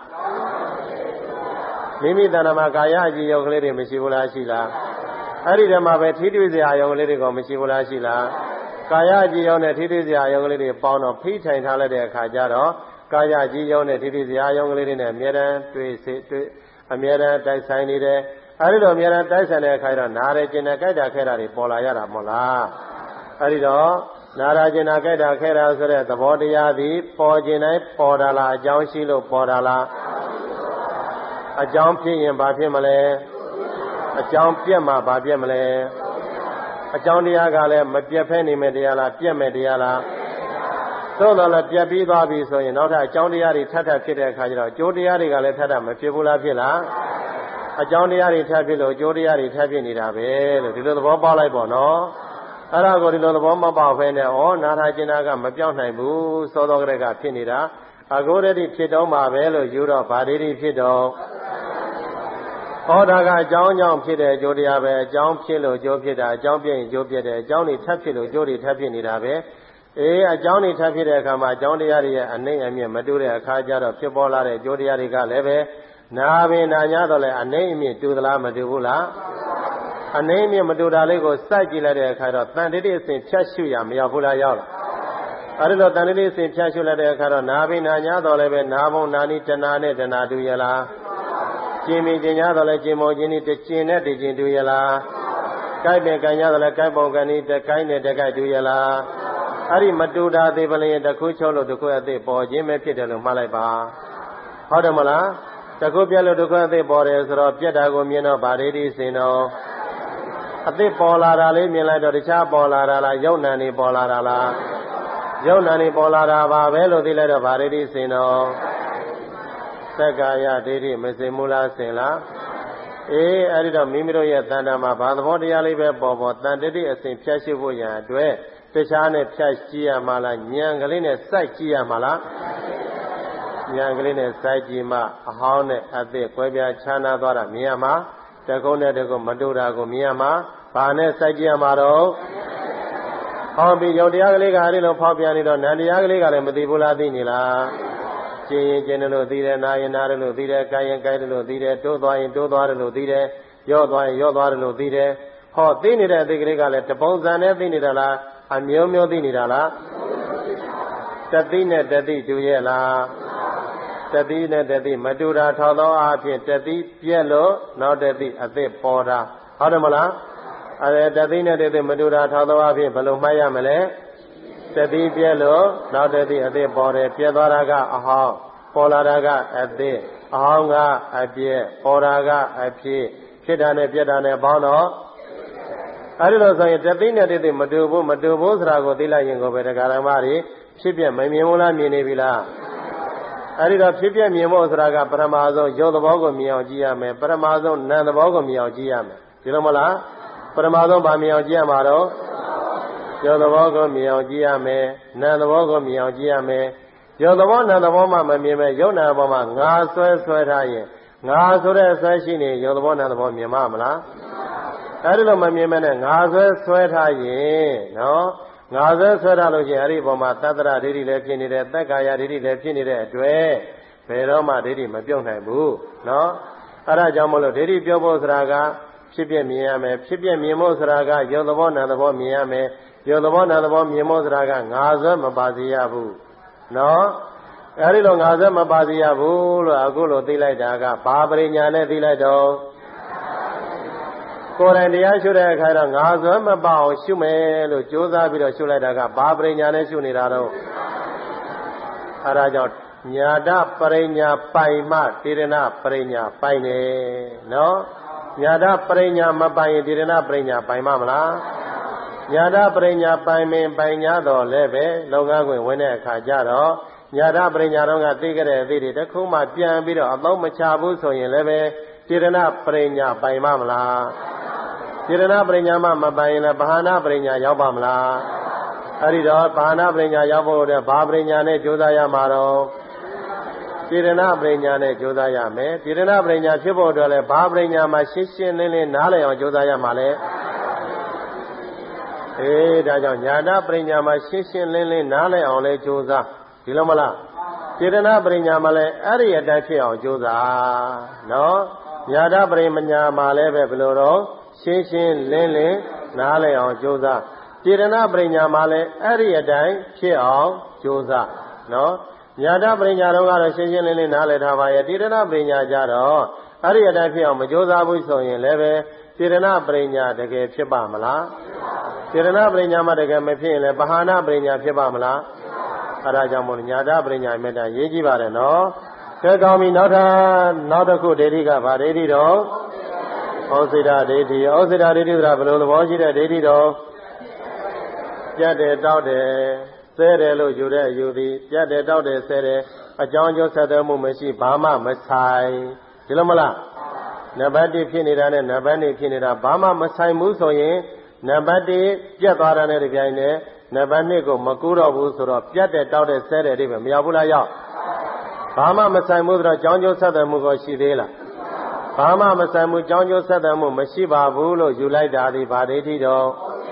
မိမိတဏ္ဍာမှာကာယအကြည်ယုတ်ကလေးတွေမရှိဘူးလားရှိလားအဲ့ဒီတည်းမှာပဲထိတွေ့စရာယုံကလေးတွေကမရှိဘူးလားရှိလားကာယအကြည်ယုံနဲ့ထိတွေ့စရာယုံကလေးတွေပေါင်းတော့ဖိထိုင်ထားလိုက်တဲ့အခါကျတော့ကာယအကြည်ယုံနဲ့ထိတွေ့စရာယုံကလေးတွေနဲ့အမြဲတမ်းတွေ့အမြဲတမ်းတိုက်ဆိုင်နေတယ်အဲဒီတော့အများအားတိုက်ဆိုင်တဲ့အခါကျတော့နာရကျင်တဲ့ကြိုက်တာခဲတာတွေပေါ်လာရတာမဟုတ်လားအဲဒီတော့နာရကျင်တာကြိုက်တာခဲတာဆိုတဲ့သဘောတရားသည်ပေါ်ခြင်းတိုင်းပေါ်တာလားအကြောင်းရှိလို့ပေါ်တာလားအကြောင်းဖြစ်ရင်ဘာဖြစ်မလဲအကြောင်းပြက်မှဘာပြက်မလဲအကြောင်းတရားကလည်းမပြက်ဖဲနေမဲ့တရားလားပြက်မဲ့တရားလားသို့တော်လည်းပြက်ပြီးသွားပြီဆိုရင်နောက်ထပ်အကြောင်းတရားတွေထပ်ထပ်ဖြစ်တဲ့အခါကျတော့အကျိုးတရားတွေကလည်းထပ်ထပ်မဖြစ်ဘူးလားဖြစ်လားအကြောင်းတရားတွေထပ်ဖြစ်လို့အကျိုးတရားတွေထပ်ဖြစ်နေတာပဲလို့ဒီလိုသဘောပေါက်လိုက်ပေါ့နော်အဲ့ဒါကိုဒီလိုသဘောမပေါက်ဖဲနဲ့နာထာကျင်နာကမပြောင်းနိုင်ဘူးစောသောကတည်းကဖြစ်နေတာအခုတည်းဖြစ်တော့မှာပဲလို့ယူတော့ဗာဒိတိဖြစ်တော့ဒါကအကြောင်းကြောင့်ဖြစ်တဲ့အကျိုးတရားပဲအကြောင်းဖြစ်လို့အကျိုးဖြစ်တာအကြောင်းပြည့်ရင်အကျိုးဖြစ်တယ်အကြောင်းတွေထပ်ဖြစ်လို့အကျိုးတွေထပ်ဖြစ်နေတာပဲအကြောင်းတွေထပ်ဖြစ်တဲ့အခါမှာအကြောင်းတရားတွေရဲ့အနှိမ့်အမြင့်မတူတဲ့အခါကျတော့ဖြစ်ပေါ်လာတဲ့အကျိုးတရားတွေကလည်းပဲနာပင်နာညာတော့လဲအနှိမ့်အမြင့်တူသလားမတူဘူးလားအနှိမ့်အမြင့်မတူတာလေးကိုစိုက်ကြည့်လိုက်တဲ့အခါတော့တန်တိတိအစဉ်ဖြတ်ရှုရမရောက်ဘူးလားရောက်လားအဲဒီလိုတန်တိတိအစဉ်ဖြတ်ရှုလိုက်တဲ့အခါတော့နာပင်နာညာတော့လည်းပဲနာဘုံနာနီတဏနဲ့တဏတူရလားကျင်မီကျင်ညာတော့လဲကျင်မုံကျင်နီတကျင်နဲ့တကျင်တူရလားကိုက်ပင်ကံညာတော့လဲကိုက်ပုံကံနီတကိုက်နဲ့တကိုက်တူရလားအဲ့ဒီမတူတာသေးပလျင်တစ်ခုချုပ်လို့တစ်ခုအသေးပေါ်ခြင်းပဲဖြစ်တယ်လို့မှတ်လိုက်ပါဟုတ်တယ်မလားတစ်ခုပြက်လို့တစ်ခုအသေးပေါ်တယ်ဆိုတော့ပြက်တာကိုမြင်တော့ဗာဒိတိစင်တော့အသေးပေါ်လာတာလေးမြင်လိုက်တော့တခြားပေါ်လာတာလားယုံနာနေပေါ်လာတာလားယုံနာနေပေါ်လာတာပါပဲလို့သိလိုက်တော့ဗာဒိတိစင်တော့သက္ကာယဒိဋ္ဌိမစင်မူလားစင်လားအဲ့ဒီတော့မိမိတို့ရဲ့တဏ္ဍာမှာဘာသဘောတရားလေးပဲပေါ်တန်တိတိအစဉ်ဖြတ်ရှိဖို့ရန်အတွက်တခြားနဲ့ဖြတ်ကြည့်ရမှာလားဉာဏ်ကလေးနဲ့စိုက်ကြည့်ရမှာလားဉာဏ်ကလေးနဲ့စိုက်ကြည့်မှအဟောင်းနဲ့အသစ်ကွဲပြားခြားနာသွားတာမြင်ရမှာတကုန်းနဲ့တကုန်းမတူတာကိုမြင်ရမှာဘာနဲ့စိုက်ကြည့်ရမှာတော့ဟောပြီးယုတ်တရားကလေးကအဲ့ဒီလိုဖောက်ပြန်နေတော့နန္တရားကလေးကလည်းမသိဘူးလားသိနေလားကျင်ရင်ကျင်တယ်လို့သိတယ်နာရင်နာတယ်လို့သိတယ်ကိုင်ရင်ကိုင်တယ်လို့သိတယ်တိုးသွားရင်တိုးသွားတယ်လို့သိတယ်ရော့သွားရင်ရော့သွားတယ်လို့သိတယ်သိနေတဲ့အသိကလေးကလည်းတပုံစံနဲ့သိနေတာလားအမျိုးမျိုးသိနေတာလားတတိနဲ့တတိတူရဲ့လားတတိနဲ့တတိမတူတာထောက်သောအားဖြင့်တတိပြက်လို့နောက်တတိအသစ်ပေါ်တာဟုတ်တယ်မလားတတိနဲ့တတိမတူတာထောက်သောအားဖြင့်ဘယ်လိုမှတ်ရမလဲတတိပြက်လို့နောက်တတိအသစ်ပေါ်တယ်ပြက်သွားတာကအဟောင်းပေါ်လာတာကအသစ်အဟောင်းကအပြက်ပေါ်တာကအဖြစ်ဖြစ်တာနဲ့ပြက်တာနဲ့ပေါင်းတော့အဲဒီလိုဆိုရင်တသိနဲ့တသိမတူဘူးဆိုတာကိုသိလိုက်ရင်ကိုပဲတရားဓမ္မတွေဖြစ်ပြမမြင်ဘူးလားမြင်နေပြီလားအဲဒီတော့ဖြစ်ပြမြင်ဖို့ဆိုတာကပရမဆုံးရုပ်သဘောကိုမြင်အောင်ကြည့်ရမယ်ပရမဆုံးနာမ်သဘောကိုမြင်အောင်ကြည့်ရမယ်ဒီလိုမလားပရမဆုံးဗာမြင်အောင်ကြည့်ရမှာတော့ရုပ်သဘောကိုမြင်အောင်ကြည့်ရမယ်နာမ်သဘောကိုမြင်အောင်ကြည့်ရမယ်ရုပ်သဘောနာမ်သဘောမှမမြင်မဲ့ရုပ်နာမ်ဘောမှာငါဆွဲထားရင်ငါဆိုတဲ့ဆွဲရှိနေရုပ်သဘောနာမ်သဘောမြင်မှာမလားအဲဒီလိုမမြင်မဲနဲ့ငါဆွဲထားရင်နော်ငါဆွဲထားလို့ရှိရင်အဲ့ဒီပုံမှာသတ္တရဒိဋ္ဌိလည်းဖြစ်နေတယ်သက္ကာယဒိဋ္ဌိလည်းဖြစ်နေတဲ့အတွက်ဘယ်တော့မှဒိဋ္ဌိမပြုတ်နိုင်ဘူးနော်အဲ့ဒါကြောင့်မလို့ဒိဋ္ဌိပြုတ်ဖို့ဆိုတာကဖြစ်ပြမြင်ရမယ်ဖြစ်ပြမြင်ဖို့ဆိုတာကရုပ်သဘောနာမ်သဘောမြင်ရမယ်ရုပ်သဘောနာမ်သဘောမြင်ဖို့ဆိုတာကငါဆွဲမပါစေရဘူးနော်အဲ့ဒီလိုငါဆွဲမပါစေရဘူးလို့အခုလိုသိလိုက်တာကဘာပရိညာနဲ့သိလိုက်တော့ကိုယ်တိုင်တရားရှုတဲ့အခါတော့ငါဆွဲမပေါအောင်ရှုမယ်လို့ကြိုးစားပြီးတော့ရှုလိုက်တာကဘာပရိညာနဲ့ရှုနေတာတော့အဲဒါကြောင့်ညာတပရိညာပိုင်မှတေရဏပရိညာပိုင်တယ်နော်ညာတပရိညာမပိုင်ရင်တေရဏပရိညာပိုင်မလားညာတပရိညာပိုင်မင်းပိုင်ညာတော့လည်းပဲလုံငန်းခွင်ဝင်တဲ့အခါကျတော့ညာတပရိညာတော့ကသိကြတဲ့အသေးတွေတစ်ခုမှပြန်ပြီးတော့အသုံးမချဘူးဆိုရင်လည်းပဲတေရဏပရိညာပိုင်မလားတေရဏပရိညာမပိုင်ရင်လည်းဘာဟာနာပရိညာရောက်ပါမလားအဲ့ဒီတော့ဘာဟာနာပရိညာရောက်ဖို့တဲ့ဘာပရိညာနဲ့ကြိုးစားရမှာတော့တေရဏပရိညာနဲ့ကြိုးစားရမယ်တေရဏပရိညာဖြစ်ဖို့အတွက်လည်းဘာပရိညာမှာရှင်းရှင်းလင်းလင်းနားလည်အောင်ကြိုးစားရမှာလေဒါကြောင့်ညာတပရိညာမှာရှင်းရှင်းလင်းလင်းနားလည်အောင်လဲကြိုးစားဒီလိုမလားတေရဏပရိညာမှာလည်းအဲ့ဒီအတိုင်းဖြစ်အောင်ကြိုးစားနော်ညာတပရိညာမှာလည်းပဲဘယ်လိုတော့ရှင်းရှင်းလင်းလင်းနားလည်အောင်ကြိုးစားတေရဏပရိညာမှာလည်းအဲ့ဒီအတိုင်းဖြစ်အောင်ကြိုးစားနော်ညာတပရိညာတော့ကတော့ရှင်းရှင်းလင်းလင်းနားလည်ထားပါရဲ့တေရဏပရိညာကြတော့အဲ့ဒီအတိုင်းဖြစ်အောင်မကြိုးစားဘူးဆိုရင်လည်းပဲတေရဏပရိညာတကယ်ဖြစ်ပါမလားတေရဏပရိညာမှာတကယ်မဖြစ်ရင်လည်းပဟာနာပရိညာဖြစ်ပါမလားအဲဒါကြောင့်မို့ညာတပရိညာမေတ္တာရေးကြည့်ပါတယ်နော်ကဲကောင်းပြီနောက်တစ်ခုဒိဋ္ဌိကဗာဒိဋ္ဌိတော့ဩစိဒဒိဋ္ဌိဩစိဒဒိဋ္ဌိဆိုတာဘယ်လိုသဘောရှိတဲ့ဒိဋ္ဌိတော့ပြတ်တယ်တောက်တယ်ဆဲတယ်လို့ယူတဲ့အယူသည်ပြတ်တယ်တောက်တယ်ဆဲတယ်အကြောင်းကျိုးဆက်သွယ်မှုမရှိဘာမှမဆိုင်ဒီလိုမလားနံပါတ်1ဖြစ်နေတာနဲ့နံပါတ်2ဖြစ်နေတာဘာမှမဆိုင်ဘူးဆိုရင်နံပါတ်1ပြတ်သွားတာနဲ့ဒီပြိုင်နဲ့နံပါတ်2ကိုမကူတော့ဘူးဆိုတော့ပြတ်တဲ့တောက်တဲ့ဆဲတဲ့အိဗယ်မရောက်ဘူးလားရောက်ဘာမှမဆိုင်ဘူးဆိုတော့ကြောင်းကျိုးဆက်သွယ်မှုကိုရှိသေးလားဘာမှမဆိုင်ဘူးကြောင်းကျိုးဆက်သွယ်မှုမရှိပါဘူးလို့ယူလိုက်တာဒီဗာဒိဋ္ဌိတော့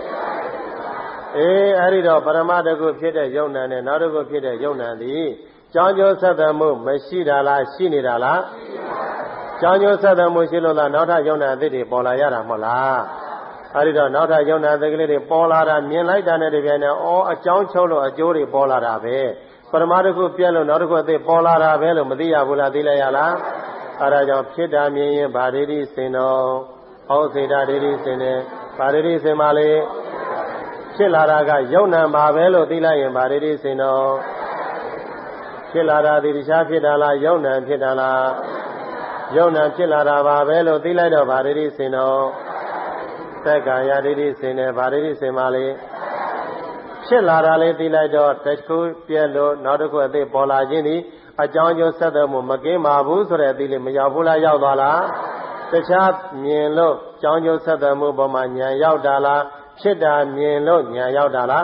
အဲ့ဒီတော့ပရမတ္တကုဖြစ်တဲ့ယုံနာနဲ့နောက်တစ်ခုဖြစ်တဲ့ယုံနာသည်ကြောင်းကျိုးဆက်သွယ်မှုမရှိတာလားရှိနေတာလားကြောင်းကျိုးဆက်သွယ်မှုရှိလို့လားနောက်ထပ်ယုံနာအသစ်တွေပေါ်လာရတာမဟုတ်လားအဲ့ဒီတော့နောက်ထပ်ယုံနာအသစ်ကလေးတွေပေါ်လာတာမြင်လိုက်တာနဲ့ဒီပြန်နဲ့အကြောင်းချုပ်လို့အကျိုးတွေပေါ်လာတာပဲပရမတ္တကုပြက်လို့နောက်တစ်ခုအသစ်ပေါ်လာတာပဲလို့မသိရဘူးလားသိလိုက်ရလားအဲ့ဒါကြောင့်ဖြစ်တာမြင်ရင်ဗာဒိဋ္ဌိစင်တော်ဩစေတဒိဋ္ဌိစင်တယ်ဗာဒိဋ္ဌိစင်ပါလေဖြစ်လာတာကယုံနာပါပဲလို့သိလိုက်ရင်ဗာဒိဋ္ဌိစင်တော်ဖြစ်လာတာဒီတခြားဖြစ်တာလားယုံနာဖြစ်တာလားယုံနာဖြစ်လာတာပါပဲလို့သိလိုက်တော့ဗာဒိဋ္ဌိစင်တော်သက္ကာယဒိဋ္ဌိစင်တယ်ဗာဒိဋ္ဌိစင်ပါလေဖြစ်လာတာလေးသိလိုက်တော့တစ်ခုပြက်လို့နောက်တစ်ခုအသိပေါ်လာခြင်းဒီအကြောင်းကျိုးဆက်သွယ်မှုမကင်းပါဘူးဆိုတဲ့အသိလေးမရောက်ဘူးလားရောက်သွားလားတခြားမြင်လို့ကြောင်းကျိုးဆက်သွယ်မှုပေါ်မှာဉာဏ်ရောက်တာလားဖြစ်တာမြင်လို့ဉာဏ်ရောက်တာလား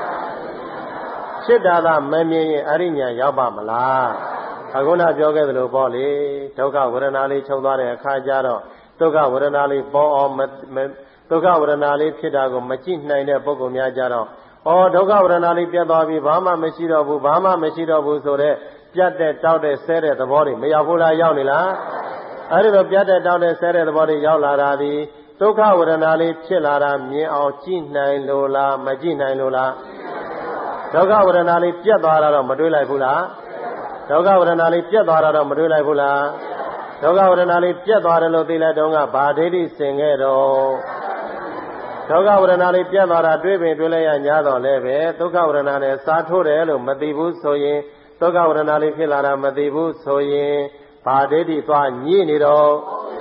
ဖြစ်တာကမမြင်ရင်အရိညာရောက်ပါမလားအခုနပြောခဲ့သလိုပေါ့လေဒုက္ခဝေဒနာလေးချုပ်သွားတဲ့အခါကျတော့ဒုက္ခဝေဒနာလေးပေါ်အောင်ဒုက္ခဝေဒနာလေးဖြစ်တာကိုမကြည့်နိုင်တဲ့ပုဂ္ဂိုလ်များကြတော့ဒုက္ခဝေဒနာလေးပြတ်သွားပြီဘာမှမရှိတော့ဘူးဘာမှမရှိတော့ဘူးဆိုတော့ပြတ်တဲ့တောက်တဲ့ဆဲတဲ့သဘောတွေမရောက်ဘူးလားရောက်နေလားအဲ့ဒီလိုပြတ်တဲ့တောက်တဲ့ဆဲတဲ့သဘောတွေရောက်လာတာဒီဒုက္ခဝေဒနာလေးဖြစ်လာတာမြင်အောင်ကြည့်နိုင်လို့လားမကြည့်နိုင်လို့လားဒုက္ခဝေဒနာလေးပြတ်သွားတာတော့မတွေးလိုက်ဘူးလားဒုက္ခဝေဒနာလေးပြတ်သွားတာတော့မတွေးလိုက်ဘူးလားဒုက္ခဝေဒနာလေးပြတ်သွားတယ်လို့သိလိုက်တော့ကဗာဒိဋ္ဌိစင်ခဲ့တော့ဒုက္ခဝေဒနာလေးပြတ်သွားတာတွေးပင်တွေးလိုက်ရ냐တော့လည်းပဲဒုက္ခဝေဒနာနဲ့စားထိုးတယ်လို့မသိဘူးဆိုရင်ဒုက္ခဝေဒနာလေးဖြစ်လာတာမသိဘူးဆိုရင်ဗာဒိဋ္ဌိသွားညှိနေတော့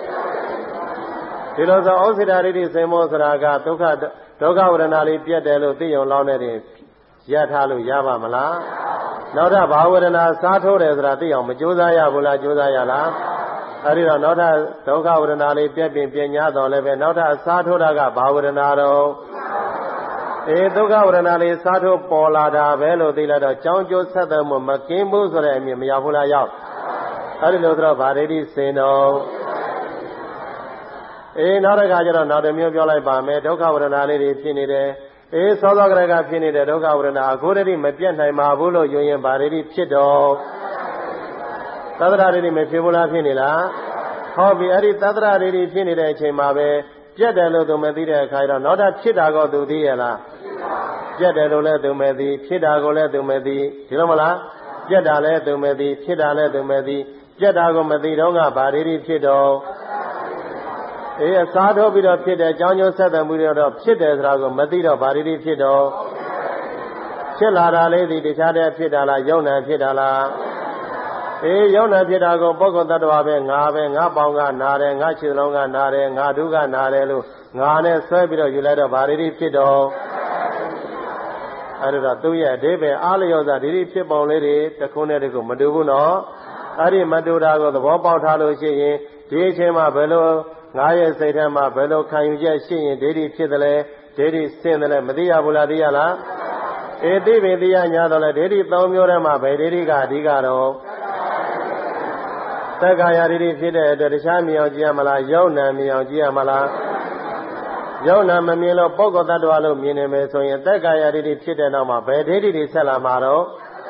ဒီလိုဆိုဩစိတဒိဋ္ဌိစင်မောဆိုတာကဒုက္ခဝေဒနာလေးပြတ်တယ်လို့သိယုံလောင်းတဲ့တင်ရထားလို့ရပါမလားနောက်ထပ်ဘာဝေဒနာစားထိုးတယ်ဆိုတာသိအောင်မကြိုးစားရဘူးလားကြိုးစားရလားအဲဒီတော့နောက်ထပ်ဒုက္ခဝေဒနာလေးပြက်ပြင်ပြညာတော်လည်းပဲနောက်ထပ်စားထိုးတာကဘာဝေဒနာတော့ဒုက္ခဝေဒနာလေးစားထိုးပေါ်လာတာပဲလို့သိလိုက်တော့ကြောင်းကျိုးဆက်သွယ်မှုမကင်းဘူးဆိုတဲ့အမြင်မရောက်ဘူးလားရောက်အဲဒီလိုဆိုတော့ဗာဒိဋ္ဌိစင်တော်နောက်တစ်ခါကျတော့နောက်တစ်မျိုးပြောလိုက်ပါမယ်ဒုက္ခဝေဒနာလေးတွေဖြစ်နေတယ်စောစောကလေးကဖြစ်နေတဲ့ဒုက္ခဝေဒနာအခုတည်းမပြတ်နိုင်ပါဘူးလို့ယူရင်ဗာဒိဋ္ဌိဖြစ်တော့သတ္တရာဒိဋ္ဌိမဖြစ်ဘူးလားဖြစ်နေလားဟောပြီအဲ့ဒီသတ္တရာဒိဋ္ဌိဖြစ်နေတဲ့အချိန်မှာပဲပြတ်တယ်လို့သူမသိတဲ့အခါကျတော့နောက်ထပ်ဖြစ်တာကိုသူသိရလားပြတ်တယ်လို့လည်းသူမသိဖြစ်တာကိုလည်းသူမသိဒီလိုမလားပြတ်တာလည်းသူမသိဖြစ်တာလည်းသူမသိပြတ်တာကိုမသိတော့ကဗာဒိဋ္ဌိဖြစ်တော့အစားထိုးပြီးတော့ဖြစ်တယ်ကြောင်းကျိုးဆက်သွယ်မှုတွေတော့ဖြစ်တယ်ဆိုတာကိုမသိတော့ဗာဒိဋ္ဌိဖြစ်တော့ဖြစ်လာတာလေးဒီတခြားတည်းဖြစ်တာလားယုံနာဖြစ်တာလားယုံနာဖြစ်တာကိုပုဂ္ဂိုလ်တ attva ပဲငါပေါင်းကနာတယ်ငါခြေလုံးကနာတယ်ငါဒုက္ခနာတယ်လို့ငါနဲ့ဆွဲပြီးတော့ယူလိုက်တော့ဗာဒိဋ္ဌိဖြစ်တော့အဲ့ဒါသူ့ရဲ့အဓိပ္ပာယ်အားလျော်စွာဒိဋ္ဌိဖြစ်ပုံလေးတွေတစ်ခုနဲ့တစ်ခုမတူဘူးနော်အဲ့ဒီမတူတာကိုသဘောပေါက်ထားလို့ရှိရင်ဒီအချိန်မှာဘယ်လိုငါရဲ့စိတ်ထဲမှာဘယ်လိုခံယူချက်ရှိရင်ဒိဋ္ဌိဖြစ်တယ်လဲဒိဋ္ဌိစင်တယ်လဲမသိရဘူးလားသိရလားသိပြီသိရ냐တော့လဲဒိဋ္ဌိ၃မျိုးထဲမှာဘယ်ဒိဋ္ဌိကအဓိကတော့သက္ကာယဒိဋ္ဌိဖြစ်တဲ့အတွက်တခြားမြင်အောင်ကြည့်ရမလားယုံနာမြင်အောင်ကြည့်ရမလားယုံနာမမြင်လို့ပုဂ္ဂိုလ်တ attva လို့မြင်နေမယ်ဆိုရင်သက္ကာယဒိဋ္ဌိဖြစ်တဲ့နောက်မှာဘယ်ဒိဋ္ဌိတွေဆက်လာမှာတော့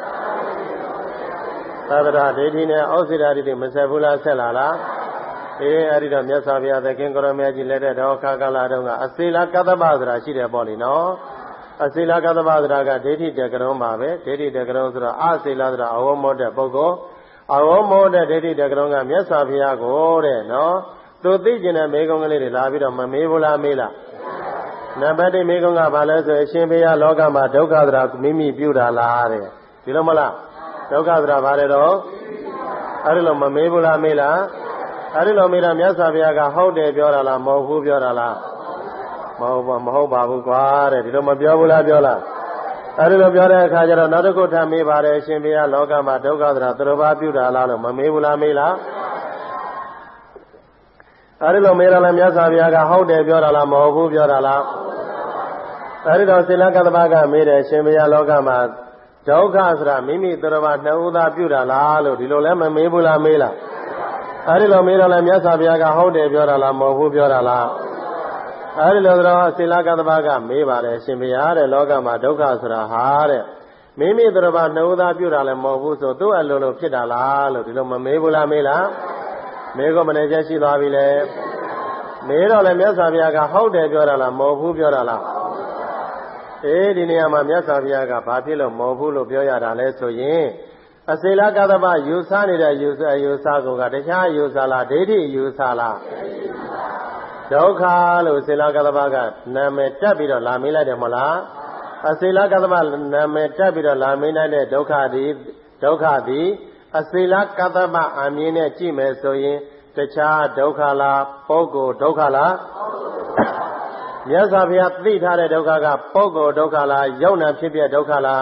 သတ္တရာဒိဋ္ဌိနဲ့ဩစိတဒိဋ္ဌိမဆက်ဘူးလားဆက်လာလားအဲ့ဒီတော့မြတ်စွာဘုရားသခင်ကိုရမကြီးလက်တဲ့တော်ခါကာလတုန်းကအစေလာကတ္တပဆိုတာရှိတယ်ပေါ့လေနော်အစေလာကတ္တပဆိုတာကဒိဋ္ဌိတက္ကရုံးပါပဲဒိဋ္ဌိတက္ကရုံးဆိုတော့အစေလာဆိုတာအဝမောတဲ့ပုဂ္ဂိုလ်အဝမောတဲ့ဒိဋ္ဌိတက္ကရုံးကမြတ်စွာဘုရားကိုတဲ့နော်သူသိကျင်တဲ့မေကုံကလေးတွေလာပြီးတော့မမေးဘူးလားမေးလားနံပါတ်1မေကုံကဘာလဲဆိုအရှင်ဘုရားလောကမှာဒုက္ခသရာမိမိပြုတာလားတဲ့ဒီလိုမလားဒုက္ခသရာဘာလဲတော့အဲ့ဒီလိုမမေးဘူးလားမေးလားအဲ့ဒီလိုမေးတာမြတ်စွာဘုရားကဟုတ်တယ်ပြောတာလားမဟုတ်ဘူးပြောတာလားမဟုတ်ပါဘူးကွာတဲ့ဒီလိုမပြောဘူးလားပြောလားအဲ့ဒီလိုပြောတဲ့အခါကျတော့နောက်တစ်ခုထပ်မေးပါတယ်အရှင်ဘုရားလောကမှာဒုက္ခသရာသူတော်ဘာပြုတာလားလို့မမေးဘူးလားမေးလားအဲဒီလိုမေးတော့လည်းမြတ်စွာဘုရားကဟုတ်တယ်ပြောတာလားမဟုတ်ဘူးပြောတာလားအဲဒီတော့သီလကတ္တပကမေးတယ်ရှင်ဘုရားလောကမှာဒုက္ခဆိုတာမိမိသူတော်ဘာနှစ်ဦးသားပြုတာလားလို့ဒီလိုလည်းမမေးဘူးလားမေးလားအဲဒီလိုမေးတော့လည်းမြတ်စွာဘုရားကဟုတ်တယ်ပြောတာလားမဟုတ်ဘူးပြောတာလားအဲဒီလိုတော့သီလကတ္တပကမေးပါတယ်ရှင်ဘုရားတဲ့လောကမှာဒုက္ခဆိုတာဟာတဲ့မိမိသူတော်ဘာနှစ်ဦးသားပြုတာလည်းမဟုတ်ဘူးဆိုသူ့အလိုလိုဖြစ်တာလားလို့ဒီလိုမမေးဘူးလားမေးလားမေးကိုမနေချက်ရှိသွားပြီလေမေးတော့လည်းမြတ်စွာဘုရားကဟုတ်တယ်ပြောတာလားမဟုတ်ဘူးပြောတာလားဒီနေရာမှာမြတ်စွာဘုရားကဘာဖြစ်လို့မဟုတ်ဘူးလို့ပြောရတာလဲဆိုရင်အစေလကတ္တပယူဆနေတဲ့ယူဆကိုကတခြားယူဆလားဒိဋ္ဌိယူဆလားဒုက္ခလို့စေလကတ္တပကနာမည်တက်ပြီးတော့လာမေးလိုက်တယ်မဟုတ်လားအစေလကတ္တပနာမည်တက်ပြီးတော့လာမေးလိုက်တဲ့ဒုက္ခသည်အစေလကတ္တပအမြင်နဲ့ကြည့်မယ်ဆိုရင်တခြားဒုက္ခလားပုဂ္ဂိုလ်ဒုက္ခလားမြတ်စွာဘုရားသိထားတဲ့ဒုက္ခကပုဂ္ဂိုလ်ဒုက္ခလားယုံနာဖြစ်ပြဒုက္ခလား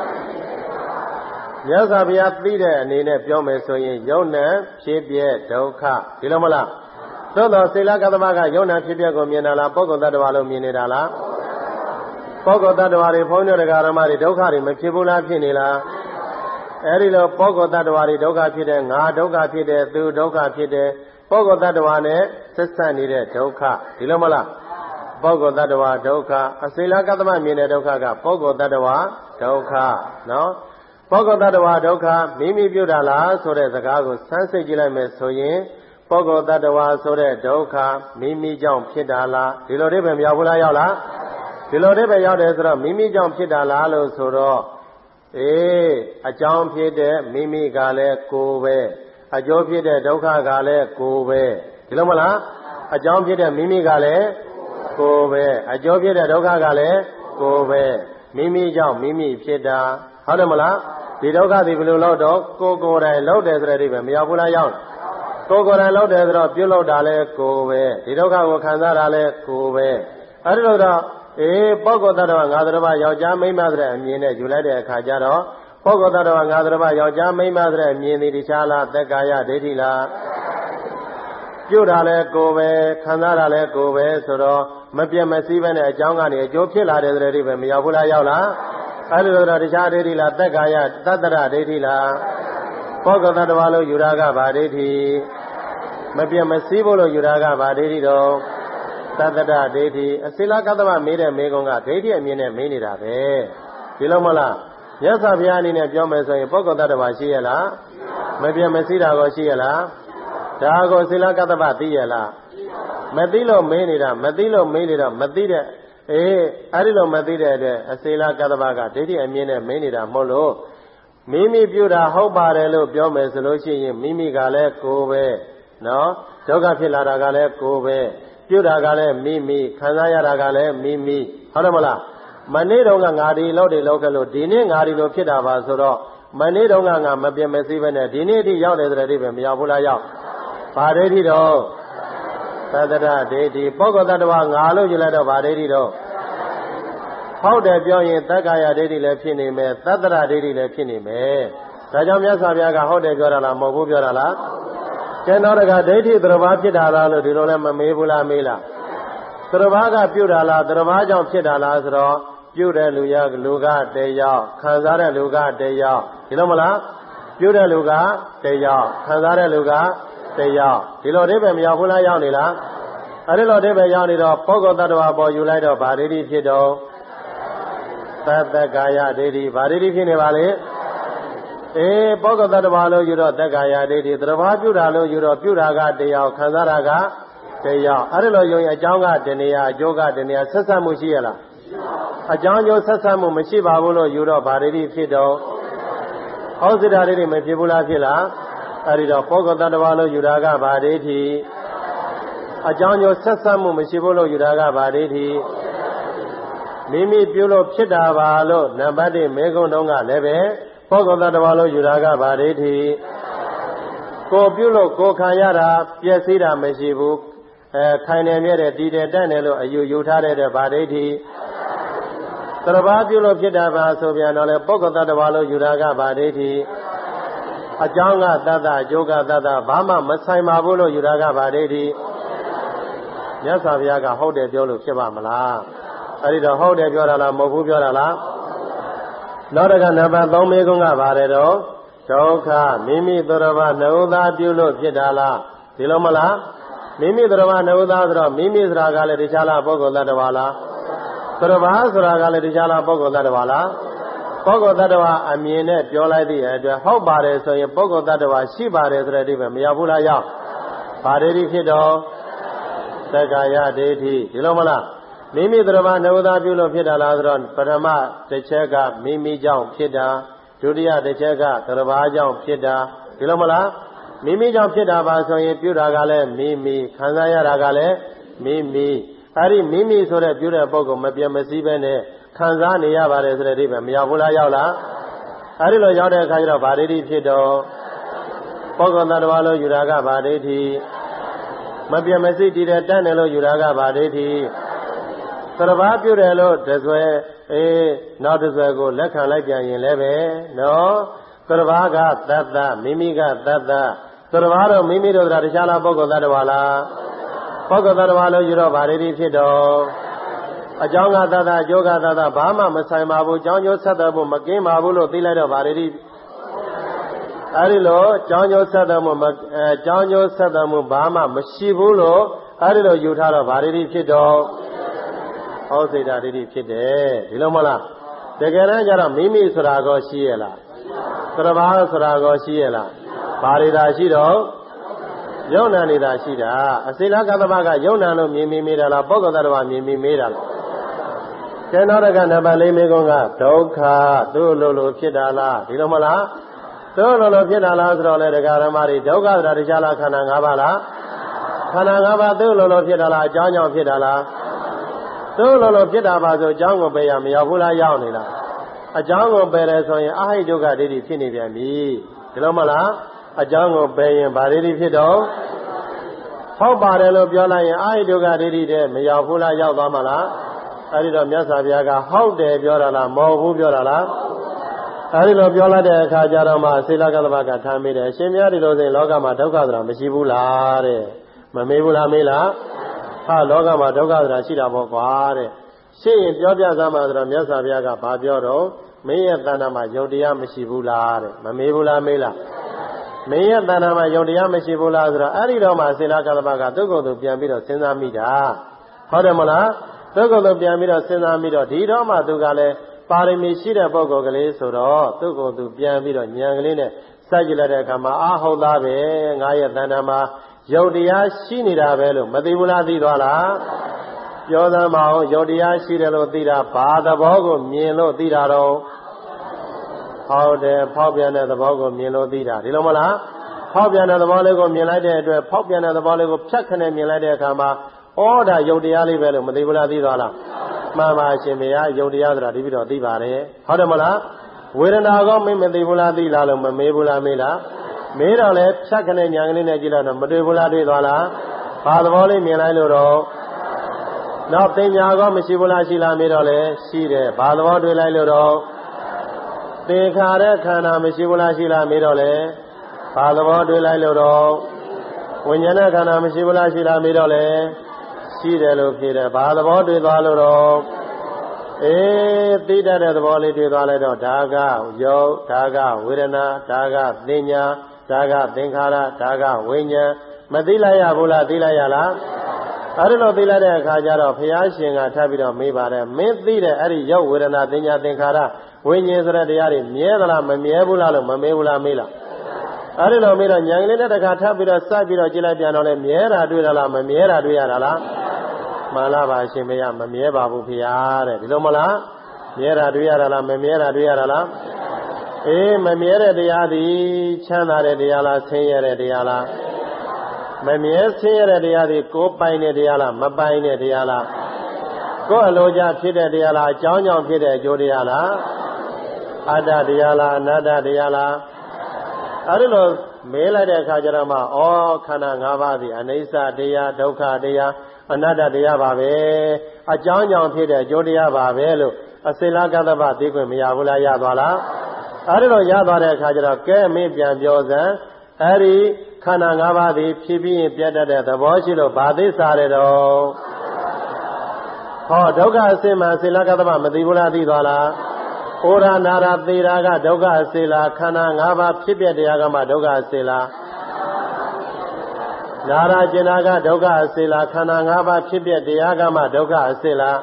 မြတ်စွာဘုရားသိတဲ့အနေနဲ့ပြောမယ်ဆိုရင်ယုံနာဖြစ်ပြဒုက္ခဒီလိုမလားသို့တော့စေလကတ္တမကယုံနာဖြစ်ပြကိုမြင်တာလားပုဂ္ဂိုလ်တ attva လို့မြင်နေတာလားပုဂ္ဂိုလ်တ attva တွေဘုန်းကြီးတရားဓမ္မတွေဒုက္ခတွေမဖြစ်ဘူးလားဖြစ်နေလားအဲဒီလိုပုဂ္ဂိုလ်တ attva တွေဒုက္ခဖြစ်တဲ့ငါဒုက္ခဖြစ်တဲ့သူဒုက္ခဖြစ်တဲ့ပုဂ္ဂိုလ်တ attva နဲ့ဆက်ဆက်နေတဲ့ဒုက္ခဒီလိုမလားပုဂ္ဂိုလ်တ attva ဒုက္ခအစေလကတ္တမမြင်တဲ့ဒုက္ခကပုဂ္ဂိုလ်တ attva ဒုက္ခနော်ပုဂ္ဂိုလ်တ attva ဒုက္ခမိမိပြုတာလားဆိုတဲ့စကားကိုစမ်းစစ်ကြည့်လိုက်မယ်ဆိုရင်ပုဂ္ဂိုလ်တ attva ဆိုတဲ့ဒုက္ခမိမိကြောင့်ဖြစ်တာလားဒီလိုအိဗယ်မရောက်ဘူးလားရောက်လားဒီလိုအိဗယ်ရောက်တယ်ဆိုတော့မိမိကြောင့်ဖြစ်တာလားလို့ဆိုတော့အကြောင်းဖြစ်တဲ့မိမိကလည်းကိုယ်ပဲအကျိုးဖြစ်တဲ့ဒုက္ခကလည်းကိုယ်ပဲဒီလိုမလားအကြောင်းဖြစ်တဲ့မိမိကလည်းကိုယ်ပဲအကျိုးဖြစ်တဲ့ဒုက္ခကလည်းကိုယ်ပဲမိမိကြောင့်မိမိဖြစ်တာဟုတ်တယ်မလားဒီဒုက္ခဒီဘယ်လိုလုပ်တော့ကိုယ်တိုင်လုပ်တယ်ဆိုတဲ့အိဗယ်မရောက်ဘူးလားရောက်ကိုယ်တိုင်လုပ်တယ်ဆိုတော့ပြုလုပ်တာလဲကိုယ်ပဲဒီဒုက္ခကိုခံစားတာလဲကိုယ်ပဲအဲဒီလိုတော့ပုဂ္ဂိုလ်တ attva ငါတ attva ယောက်ျားမိန်းမဆိုတဲ့အမြင်နဲ့ယူလိုက်တဲ့အခါကျတော့ပုဂ္ဂိုလ်တ attva ငါတ attva ယောက်ျားမိန်းမဆိုတဲ့အမြင်ဒီတခြားလားသက်ကာယဒိဋ္ဌိလားပြုတာလဲကိုယ်ပဲခံစားတာလဲကိုယ်ပဲဆိုတော့မပြတ်မစည်းပဲနဲ့အကြောင်းကနေအကျိုးဖြစ်လာတဲ့တဲ့တွေပဲမရောက်ဘူးလားရောက်လားအဲဒီလိုတော့တခြားဒိဋ္ဌိလားသက်ကာယတတ္တရဒိဋ္ဌိလားပုဂ္ဂိုလ်တ attva လို့ယူတာကဗာဒိဋ္ဌိမပြတ်မစည်းဖို့လို့ယူတာကဗာဒိဋ္ဌိတော့တတ္တရဒိဋ္ဌိအစေလကတ္တမမေးတဲ့မေကုံကဒိဋ္ဌိအမြင်နဲ့မေးနေတာပဲဒီလိုမလားမြတ်စွာဘုရားအနေနဲ့ပြောမယ်ဆိုရင်ပုဂ္ဂိုလ်တ attva ရှိရလားမပြတ်မစည်းတာကိုရှိရလားဒါကိုစေလကတ္တပသိရလားမသိလို့မေးနေတာမသိလို့မေးနေတော့မသိတဲ့အဲဒီလိုမသိတဲ့အတွက်အစေလကတ္တပကဒိဋ္ဌိအမြင်နဲ့မေးနေတာမဟုတ်လို့မိမိပြုတာဟုတ်ပါတယ်လို့ပြောမယ်ဆိုလို့ရှိရင်မိမိကလည်းကိုယ်ပဲနော်ဒုက္ခဖြစ်လာတာကလည်းကိုယ်ပဲပြုတာကလည်းမိမိခံစားရတာကလည်းမိမိဟုတ်တယ်မလားမနေ့တုန်းကငါဒီလောက်ခဲ့လို့ဒီနေ့ငါဒီလိုဖြစ်တာပါဆိုတော့မနေ့တုန်းကငါမပြတ်မစည်းပဲနဲ့ဒီနေ့အထိရောက်တယ်ဆိုတဲ့အိဗယ်မရောက်ဘူးလားရောက်ဘာဒိဋ္ဌိတော့သတ္တရဒိဋ္ဌိပုဂ္ဂိုလ်တ attva ငါလို့ယူလိုက်တော့ဘာဒိဋ္ဌိတော့ဟုတ်တယ်ပြောရင်သက္ကာယဒိဋ္ဌိလည်းဖြစ်နေမယ်သတ္တရဒိဋ္ဌိလည်းဖြစ်နေမယ်ဒါကြောင့်မြတ်စွာဘုရားကဟုတ်တယ်ပြောတာလားမဟုတ်ဘူးပြောတာလားကျန်တော့တကဒိဋ္ဌိသရဘာဖြစ်တာလားလို့ဒီလိုလည်းမမေးဘူးလားမေးလားသရဘာကပြုတာလားသရဘာကြောင့်ဖြစ်တာလားဆိုတော့ပြုတဲ့လူကတယောက်ခံစားတဲ့လူကတယောက်ဒီလိုမလားပြုတဲ့လူကတယောက်ခံစားတဲ့လူကတယောက်ဒီလိုအိဗယ်မရောက်ဘူးလားရောက်နေလားအဲဒီလိုအိဗယ်ရောက်နေတော့ပုဂ္ဂိုလ်တ attva ပေါ်ယူလိုက်တော့ဗာဒိဋ္ဌိဖြစ်တော့သတ္တကာယဒိဋ္ဌိဗာဒိဋ္ဌိဖြစ်နေပါလေပုဂ္ဂိုလ်တ attva လို့ယူတော့သက္ကာယဒိဋ္ဌိသရဘာပြုတာလို့ယူတော့ပြုတာကတယောက်ခံစားတာကတယောက်အဲဒီလိုယူရင်အကြောင်းကတဏှာအကျိုးကတဏှာဆက်ဆက်မှုရှိရလားအကြောင်းအကျိုးဆက်ဆက်မှုမရှိပါဘူးလို့ယူတော့ဗာဒိဋ္ဌိဖြစ်တော့ဩဇိတာဒိဋ္ဌိမဖြစ်ဘူးလားဖြစ်လားအဲဒီတော့ပုဂ္ဂိုလ်တ attva လို့ယူတာကဗာဒိဋ္ဌိအကြောင်းအကျိုးဆက်ဆက်မှုမရှိဘူးလို့ယူတာကဗာဒိဋ္ဌိမိမိပြုလို့ဖြစ်တာပါလို့နံပါတ်1မေကုံတုံးကလည်းပဲပုဂ္ဂိုလ်တ attva လို့ယူတာကဗာဒိဋ္ဌိကိုပြုလို့ကိုခံရတာပျက်စီးတာမရှိဘူးခိုင်နေမြဲတဲ့တည်တယ်တက်တယ်လို့အယူထားတဲ့ဗာဒိဋ္ဌိသရဘာပြုလို့ဖြစ်တာပါဆိုပြန်တော့လေပုဂ္ဂိုလ်တ attva လို့ယူတာကဗာဒိဋ္ဌိအကြောင်းကတတ္တအကျိုးကတတ္တဘာမှမဆိုင်ပါဘူးလို့ယူတာကဗာဒိဋ္ဌိမြတ်စွာဘုရားကဟုတ်တယ်ပြောလို့ဖြစ်ပါမလားအဲ့ဒီတော့ဟုတ်တယ်ပြောတာလားမဟုတ်ဘူးပြောတာလားနောက်တစ်ခါနံပါတ်3မေးခွန်းကပါတယ်တော့ဒုက္ခမိမိသူတော်ဘာနှုတ်သားပြုလို့ဖြစ်တာလားဒီလိုမလားမိမိသူတော်ဘာနှုတ်သားဆိုတော့မိမိဆိုတာကလည်းတရားလားပုဂ္ဂိုလ်သတ္တဝါလားသူတော်ဘာဆိုတာကလည်းတရားလားပုဂ္ဂိုလ်သတ္တဝါလားပုဂ္ဂိုလ်သတ္တဝါအမြင်နဲ့ပြောလိုက်သည့်အတွက်ဟုတ်ပါတယ်ဆိုရင်ပုဂ္ဂိုလ်သတ္တဝါရှိပါတယ်ဆိုတဲ့အဓိပ္ပာယ်မရောက်ဘူးလားရောက်ဘာဒိဋ္ဌိဖြစ်တော့သက္ကာယဒိဋ္ဌိဒီလိုမလားမိမိသရမနှုတ်သားပြုလို့ဖြစ်တာလားဆိုတော့ပထမတစ်ချက်ကမိမိကြောင့်ဖြစ်တာဒုတိယတစ်ချက်ကသရဘာကြောင့်ဖြစ်တာဒီလိုမလားမိမိကြောင့်ဖြစ်တာပါဆိုရင်ပြုတာကလည်းမိမိခံစားရတာကလည်းမိမိအဲ့ဒီမိမိဆိုတဲ့ပြုတဲ့ပုဂ္ဂိုလ်မပြတ်မစည်းပဲနဲ့ခံစားနေရပါတယ်ဆိုတဲ့အဓိပ္ပာယ်မရောက်ဘူးလားရောက်လားအဲ့ဒီလိုရောက်တဲ့အခါကျတော့ဗာဒိဋ္ဌိဖြစ်တော့ပုဂ္ဂိုလ်သတ္တဝါလို့ယူတာကဗာဒိဋ္ဌိမပြတ်မစည်းတည်တဲ့တတ်တယ်လို့ယူတာကဗာဒိဋ္ဌိသရဘာပြုတယ်လို့တဆွဲနောက်တဆွဲကိုလက်ခံလိုက်ပြန်ရင်လည်းပဲနော်သရဘာကသတ္တမိမိကသတ္တသရဘာတော့မိမိတို့ကတရားလားပုဂ္ဂိုလ်သတ္တဝါလားပုဂ္ဂိုလ်သတ္တဝါလို့ယူတော့ဗာဒိဋ္ဌိဖြစ်တော့အကြောင်းကသတ္တအကျိုးကသတ္တဘာမှမဆိုင်ပါဘူးအကြောင်းကျိုးဆက်သွယ်ဖို့မကင်းပါဘူးလို့သိလိုက်တော့ဗာဒိဋ္ဌိအဲဒီလိုအကြောင်းကျိုးဆက်သွယ်မှုအကြောင်းကျိုးဆက်သွယ်မှုဘာမှမရှိဘူးလို့အဲဒီလိုယူထားတော့ဗာဒိဋ္ဌိဖြစ်တော့ဩစိတ်ဓာဒိဋ္ဌိဖြစ်တယ်ဒီလိုမလားတကယ်တမ်းကျတော့မိမိဆိုတာကိုရှိရလားသရဘာဆိုတာကိုရှိရလားဘာတွေသာရှိတော့ယုံနာနေတာရှိတာအစိလကသဘာကယုံနာလို့မြင်မိမိတာလားပုဂ္ဂိုလ်သတ္တဝါမြင်မိမေးတာလားကျန်တော့ကနံပါတ်4မေးခွန်းကဒုက္ခသူ့လိုဖြစ်တာလားဒီလိုမလားသူ့လိုဖြစ်တာလားဆိုတော့လေတရားဓမ္မတွေဒုက္ခဆိုတာတရားလားခန္ဓာ၅ပါးလားခန္ဓာ၅ပါးသူ့လိုဖြစ်တာလားအကြောင်းကြောင့်ဖြစ်တာလားသူ့လိုဖြစ်တာပါဆိုအကြောင်းကိုပယ်ရမရောက်ဘူးလားရောက်နေလားအကြောင်းကိုပယ်တယ်ဆိုရင်အဟိတုကဒိဋ္ဌိဖြစ်နေပြန်ပြီဒီလိုမလားအကြောင်းကိုပယ်ရင်ဗာဒိဋ္ဌိဖြစ်တော့ဟုတ်ပါတယ်လို့ပြောလိုက်ရင်အဟိတုကဒိဋ္ဌိတဲ့မရောက်ဘူးလားရောက်သွားမှာလားအဲဒီတော့မြတ်စွာဘုရားကဟုတ်တယ်ပြောတာလားမဟုတ်ဘူးပြောတာလားအဲဒီလိုပြောလိုက်တဲ့အခါကျတော့မှစေလကသဘာကထားမိတယ်အရှင်မြတ်ဒီလိုဆိုရင်လောကမှာဒုက္ခဆိုတာမရှိဘူးလားတဲ့မမေးဘူးလားမေးလားဟာလောကမှာဒုက္ခဆိုတာရှိတာပေါ့ကွာတဲ့ရှင်းရင်ပြောပြစမ်းပါဆိုတော့မြတ်စွာဘုရားကဘာပြောတော့မင်းရဲ့တဏ္ဍာမှာယုတ်တရားမရှိဘူးလားတဲ့မမေးဘူးလားမေးလားမင်းရဲ့တဏ္ဍာမှာယုတ်တရားမရှိဘူးလားဆိုတော့အဲ့ဒီတော့မှစေလကသဘာကသူ့ကိုယ်သူပြန်ပြီးတော့စဉ်းစားမိတာဟုတ်တယ်မလားသူ့ကိုယ်သူပြန်ပြီးတော့စဉ်းစားမိတော့ဒီတော့မှသူကလည်းပါရမီရှိတဲ့ပုဂ္ဂိုလ်ကလေးဆိုတော့သူ့ကိုယ်သူပြန်ပြီးတော့ဉာဏ်ကလေးနဲ့စိုက်ကြည့်လိုက်တဲ့အခါမှာအာဟုတ်သားပဲငါရဲ့တဏ္ဍာမှာယုတ်တရားရှိနေတာပဲလို့မသိဘူးလားသိသွားလားပြောသမ်းပါဦးယုတ်တရားရှိတယ်လို့သိတာဘာသဘောကိုမြင်လို့သိတာတော့ဟုတ်တယ်ဖောက်ပြန်တဲ့သဘောကိုမြင်လို့သိတာဒီလိုမလားဖောက်ပြန်တဲ့သဘောလေးကိုမြင်လိုက်တဲ့အတွက်ဖောက်ပြန်တဲ့သဘောလေးကိုဖြတ်ခနဲ့မြင်လိုက်တဲ့အခါမှာဩဒါယုတ်တရားလေးပဲလို့မသိဘူးလားသိသွားလားမှန်ပါရှင်ဗျာယုတ်တရားဆိုတာဒီပြီးတော့သိပါတယ်ဟုတ်တယ်မလားဝေဒနာကောမသိဘူးလားသိလားလို့မမေးဘူးလားမေးလားမေးတော့လဲဖြတ်ခနဲ့ညာကလေးနဲ့ကြည့်လိုက်တော့မတွေ့ဘူးလားတွေ့သွားလားဘာသဘောလေးမြင်လိုက်လို့တော့နောက်ပညာကောမရှိဘူးလားရှိလားမေးတော့လဲရှိတယ်ဘာသဘောတွေ့လိုက်လို့တော့သေခါတဲ့ခန္ဓာမရှိဘူးလားရှိလားမေးတော့လဲဘာသဘောတွေ့လိုက်လို့တော့ဝိညာဉ်နဲ့ခန္ဓာမရှိဘူးလားရှိလားမေးတော့လဲရှိတယ်လို့ဖြေတယ်ဘာသဘောတွေ့သွားလို့တော့သိတတ်တဲ့သဘောလေးတွေ့သွားလိုက်တော့ဒါကယုတ်ဒါကဝေဒနာဒါကသင်ညာဒါကသင်္ခါရဒါကဝိညာဉ်မသိလိုက်ရဘူးလားသိလိုက်ရလားအဲဒီလိုသိလိုက်တဲ့အခါကျတော့ဘုရားရှင်ကထပ်ပြီးတော့မေးပါတယ်မင်းသိတဲ့အဲ့ဒီယုတ်ဝေဒနာသင်ညာသင်္ခါရဝိညာဉ်ဆိုတဲ့တရားတွေမြဲသလားမမြဲဘူးလားလို့မမေးဘူးလားမေးလားအဲဒီလိုမေးတော့ဉာဏ်ကလေးနဲ့တခါထပ်ပြီးတော့စိုက်ပြီးတော့ကြည့်လိုက်ပြန်တော့လေမြဲတာတွေ့ရလားမမြဲတာတွေ့ရတာလားမှန်လားပါရှင်မေရမမြဲပါဘူးဖေဟာတဲ့ဒီလိုမလားမြဲတာတွေ့ရတာလားမမြဲတာတွေ့ရတာလားမမြဲတဲ့တရားသည်ချမ်းသာတဲ့တရားလားဆင်းရဲတဲ့တရားလားမမြဲဆင်းရဲတဲ့တရားသည်ကိုယ်ပိုင်တဲ့တရားလားမပိုင်တဲ့တရားလားကိုယ်အလိုကျဖြစ်တဲ့တရားလားအကြောင်းကြောင့်ဖြစ်တဲ့အကျိုးတရားလားအတ္တတရားလားအနတ္တတရားလားအဲဒီလိုမေးလိုက်တဲ့အခါကျတော့မှခန္ဓာ၅ပါးသည်အနိစ္စတရားဒုက္ခတရားအနတ္တတရားပါပဲအကြောင်းကြောင့်ဖြစ်တဲ့အကျိုးတရားပါပဲလို့အစိလကသဗ္ဗသိခွင့်မရဘူးလားရသွားလားအဲဒီလိုရသွားတဲ့အခါကျတော့ကဲမင်းပြန်ပြောစမ်းအဲဒီခန္ဓာ၅ပါးသည်ဖြစ်ပြီးရင်ပြတ်တတ်တဲ့သဘောရှိလို့ဘာသစ္စာတဲ့တော့ဟောဒုက္ခအစစ်မှန်စေလကသမမသိဘူးလားသိသွားလားဩရနာရသေရာကဒုက္ခအစစ်လားခန္ဓာ၅ပါးဖြစ်ပြတရားကမှဒုက္ခအစစ်လားနာရကျင်နာကဒုက္ခအစစ်လားခန္ဓာ၅ပါးဖြစ်ပြတရားကမှဒုက္ခအစစ်လား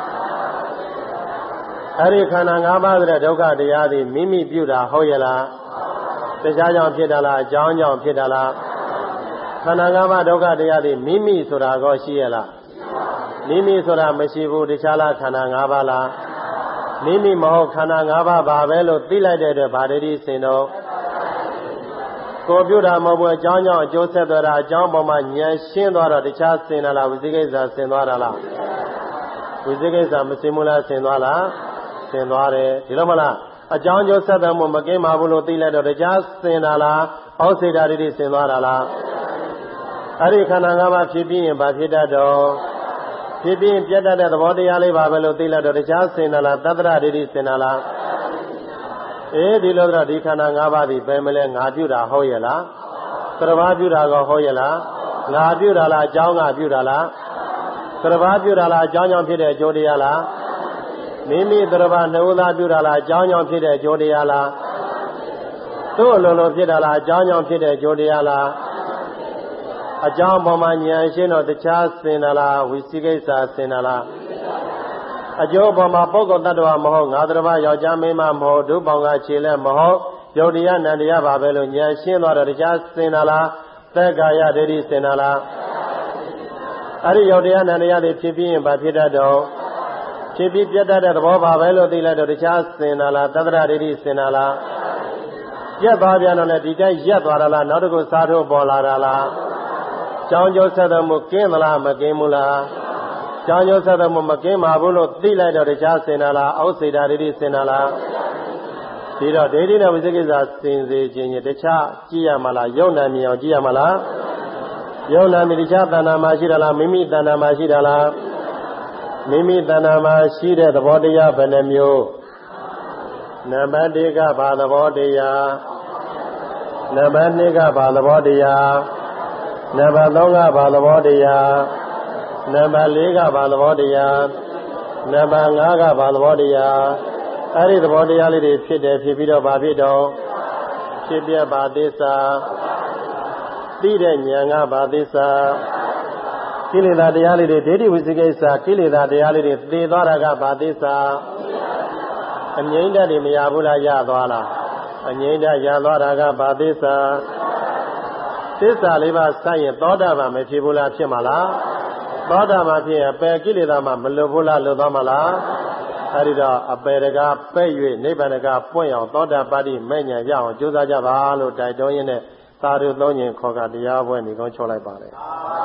အဲ့ဒီခန္ဓာ၅ပါးတဲ့ဒုက္ခတရားသည်မိမိပြုတာဟုတ်ရဲ့လားတရားကြောင့်ဖြစ်တာလားအကြောင်းကြောင့်ဖြစ်တာလားခန္ဓာ၅ပါးဒုက္ခတရားသည်မိမိဆိုတာကောရှိရဲ့လားမိမိဆိုတာမရှိဘူးတခြားလားခန္ဓာ၅ပါးလားမိမိမဟုတ်ခန္ဓာ၅ပါးပါပဲလို့သိလိုက်တဲ့အတွက်ဗာဒတိစင်တော့ကိုပြုတာမဟုတ်ဘူးအကြောင်းကြောင့်အကျိုးဆက်သွားတာအကြောင်းပေါ်မှာဉာဏ်ရှင်းသွားတော့တခြားစင်တာလားဝိသိကိစ္စစင်သွားတာလားဝိသိကိစ္စမစင်ဘူးလားစင်သွားလားစင်သွားတယ်ဒီလိုမလားအကြောင်းကျိုးဆက်တယ်မို့မကင်းပါဘူးလို့သိလိုက်တော့တရားစင်တာလားဩစေတာတိစင်သွားတာလားအဲ့ဒီခန္ဓာ၅ပါးဖြစ်ပြီးရင်ဘာဖြစ်တတ်တော့ဖြစ်ပြီးရင်ပြတ်တတ်တဲ့သဘောတရားလေးပါပဲလို့သိလိုက်တော့တရားစင်တာလားတတ္တရတိစင်တာလားဒီလိုတော့ဒီခန္ဓာ၅ပါးဒီပဲမလဲငါပြုတာဟုတ်ရဲ့လားသရဘာပြုတာကောဟုတ်ရဲ့လားငါပြုတာလားအကြောင်းကပြုတာလားသရဘာပြုတာလားအကြောင်းကြောင့်ဖြစ်တဲ့အကျိုးတရားလားမိမိသရဘာနှုတ်သားပြုတာလားအကြောင်းကြောင့်ဖြစ်တဲ့အကျိုးတရားလားသူ့အလိုလိုဖြစ်တာလားအကြောင်းကြောင့်ဖြစ်တဲ့အကျိုးတရားလားအကြောင်းပေါ်မှာဉာဏ်ရှင်းတော့တခြားစင်တာလားဝိသိကိစ္စစင်တာလားအကျိုးပေါ်မှာပုဂ္ဂိုလ်တ attva မဟုတ်ငါသရဘာယောက်ျားမိန်းမမဟုတ်ဒုပေါင်းကခြေလက်မဟုတ်ယုတ်တရားနန္တရားပါပဲလို့ဉာဏ်ရှင်းသွားတော့တခြားစင်တာလားသက်ကာယဒိဋ္ဌိစင်တာလားအဲ့ဒီယုတ်တရားနန္တရားတွေဖြစ်ပြီးရင်ဘာဖြစ်တတ်တော့ဖြစ်ပြီးပြတ်တတ်တဲ့သဘောပါပဲလို့သိလိုက်တော့တခြားစင်တာလားတတ္တရဒိဋ္ဌိစင်တာလားပြတ်သွားပြန်တော့လည်းဒီတိုင်းရက်သွားတာလားနောက်တစ်ခုစားထိုးပေါ်လာတာလားကြောင်းကျိုးဆက်တော်မူကင်းသလားမကင်းဘူးလားကြောင်းကျိုးဆက်တော်မူမကင်းပါဘူးလို့သိလိုက်တော့တခြားစင်တာလားဩစေတာဒိဋ္ဌိစင်တာလားဒီတော့ဒိဋ္ဌိနဲ့ဝိသိကိစ္စစင်စေခြင်းတခြားကြည့်ရမှာလားယုံနာမြင်အောင်ကြည့်ရမှာလားယုံနာမြင်တခြားတဏ္ဍာမှာရှိတာလားမိမိတဏ္ဍာမှာရှိတာလားမိမိတဏ္ဍာမှာရှိတဲ့သဘောတရားဘယ်နှမျိုးနံပါတ်1ကဘာသဘောတရားနံပါတ်2ကဘာသဘောတရားနံပါတ်3ကဘာသဘောတရားနံပါတ်4ကဘာသဘောတရားနံပါတ်5ကဘာသဘောတရားအဲ့ဒီသဘောတရားလေးတွေဖြစ်တယ်ဖြစ်ပြီးတော့ဘာဖြစ်တော့ဖြစ်ပြဘာသစ္စာသိတဲ့ဉာဏ်ကဘာသစ္စာကိလေသာတရားလေးတွေဒိဋ္ဌိဝိသိကိစ္စကိလေသာတရားလေးတွေသိသွားတာကဘာသစ္စာအငြိမ့်တတ်တွေမရဘူးလားရသွားလားအငြိမ့်တတ်ရသွားတာကဘာသစ္စာသစ္စာလေးပါးစရင်သောတာပန်မဖြစ်ဘူးလားဖြစ်မှာလားသောတာပန်ဖြစ်ရင်ပယ်ကိလေသာမှမလွတ်ဘူးလားလွတ်သွားမှာလားအဲဒီတော့အပယ်တကားပဲ့၍နိဗ္ဗာန်တကားပွင့်အောင်သောတာပတိမဲ့ညာရအောင်ကြိုးစားကြပါလို့တိုက်တွန်းရင်းနဲ့သာဓုသုံးညင်ခေါ်ကတရားပွဲနေကောင်းချောလိုက်ပါတယ်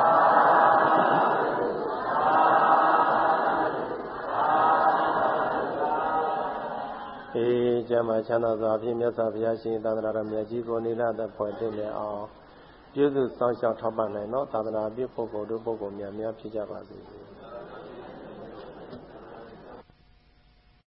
ကျမ်းမှာချမ်းသာစွာဖြင့်မြတ်စွာဘုရားရှင်သာသနာတော်မြတ်ကြီးကိုနိလသက်ဖွယ်တင်နေအောင်ပြုစုစောင့်ရှောက်ထောက်ပံ့နိုင်သောသာသနာပြုပုဂ္ဂိုလ်တို့ပုဂ္ဂိုလ်များဖြစ်ကြပါစေ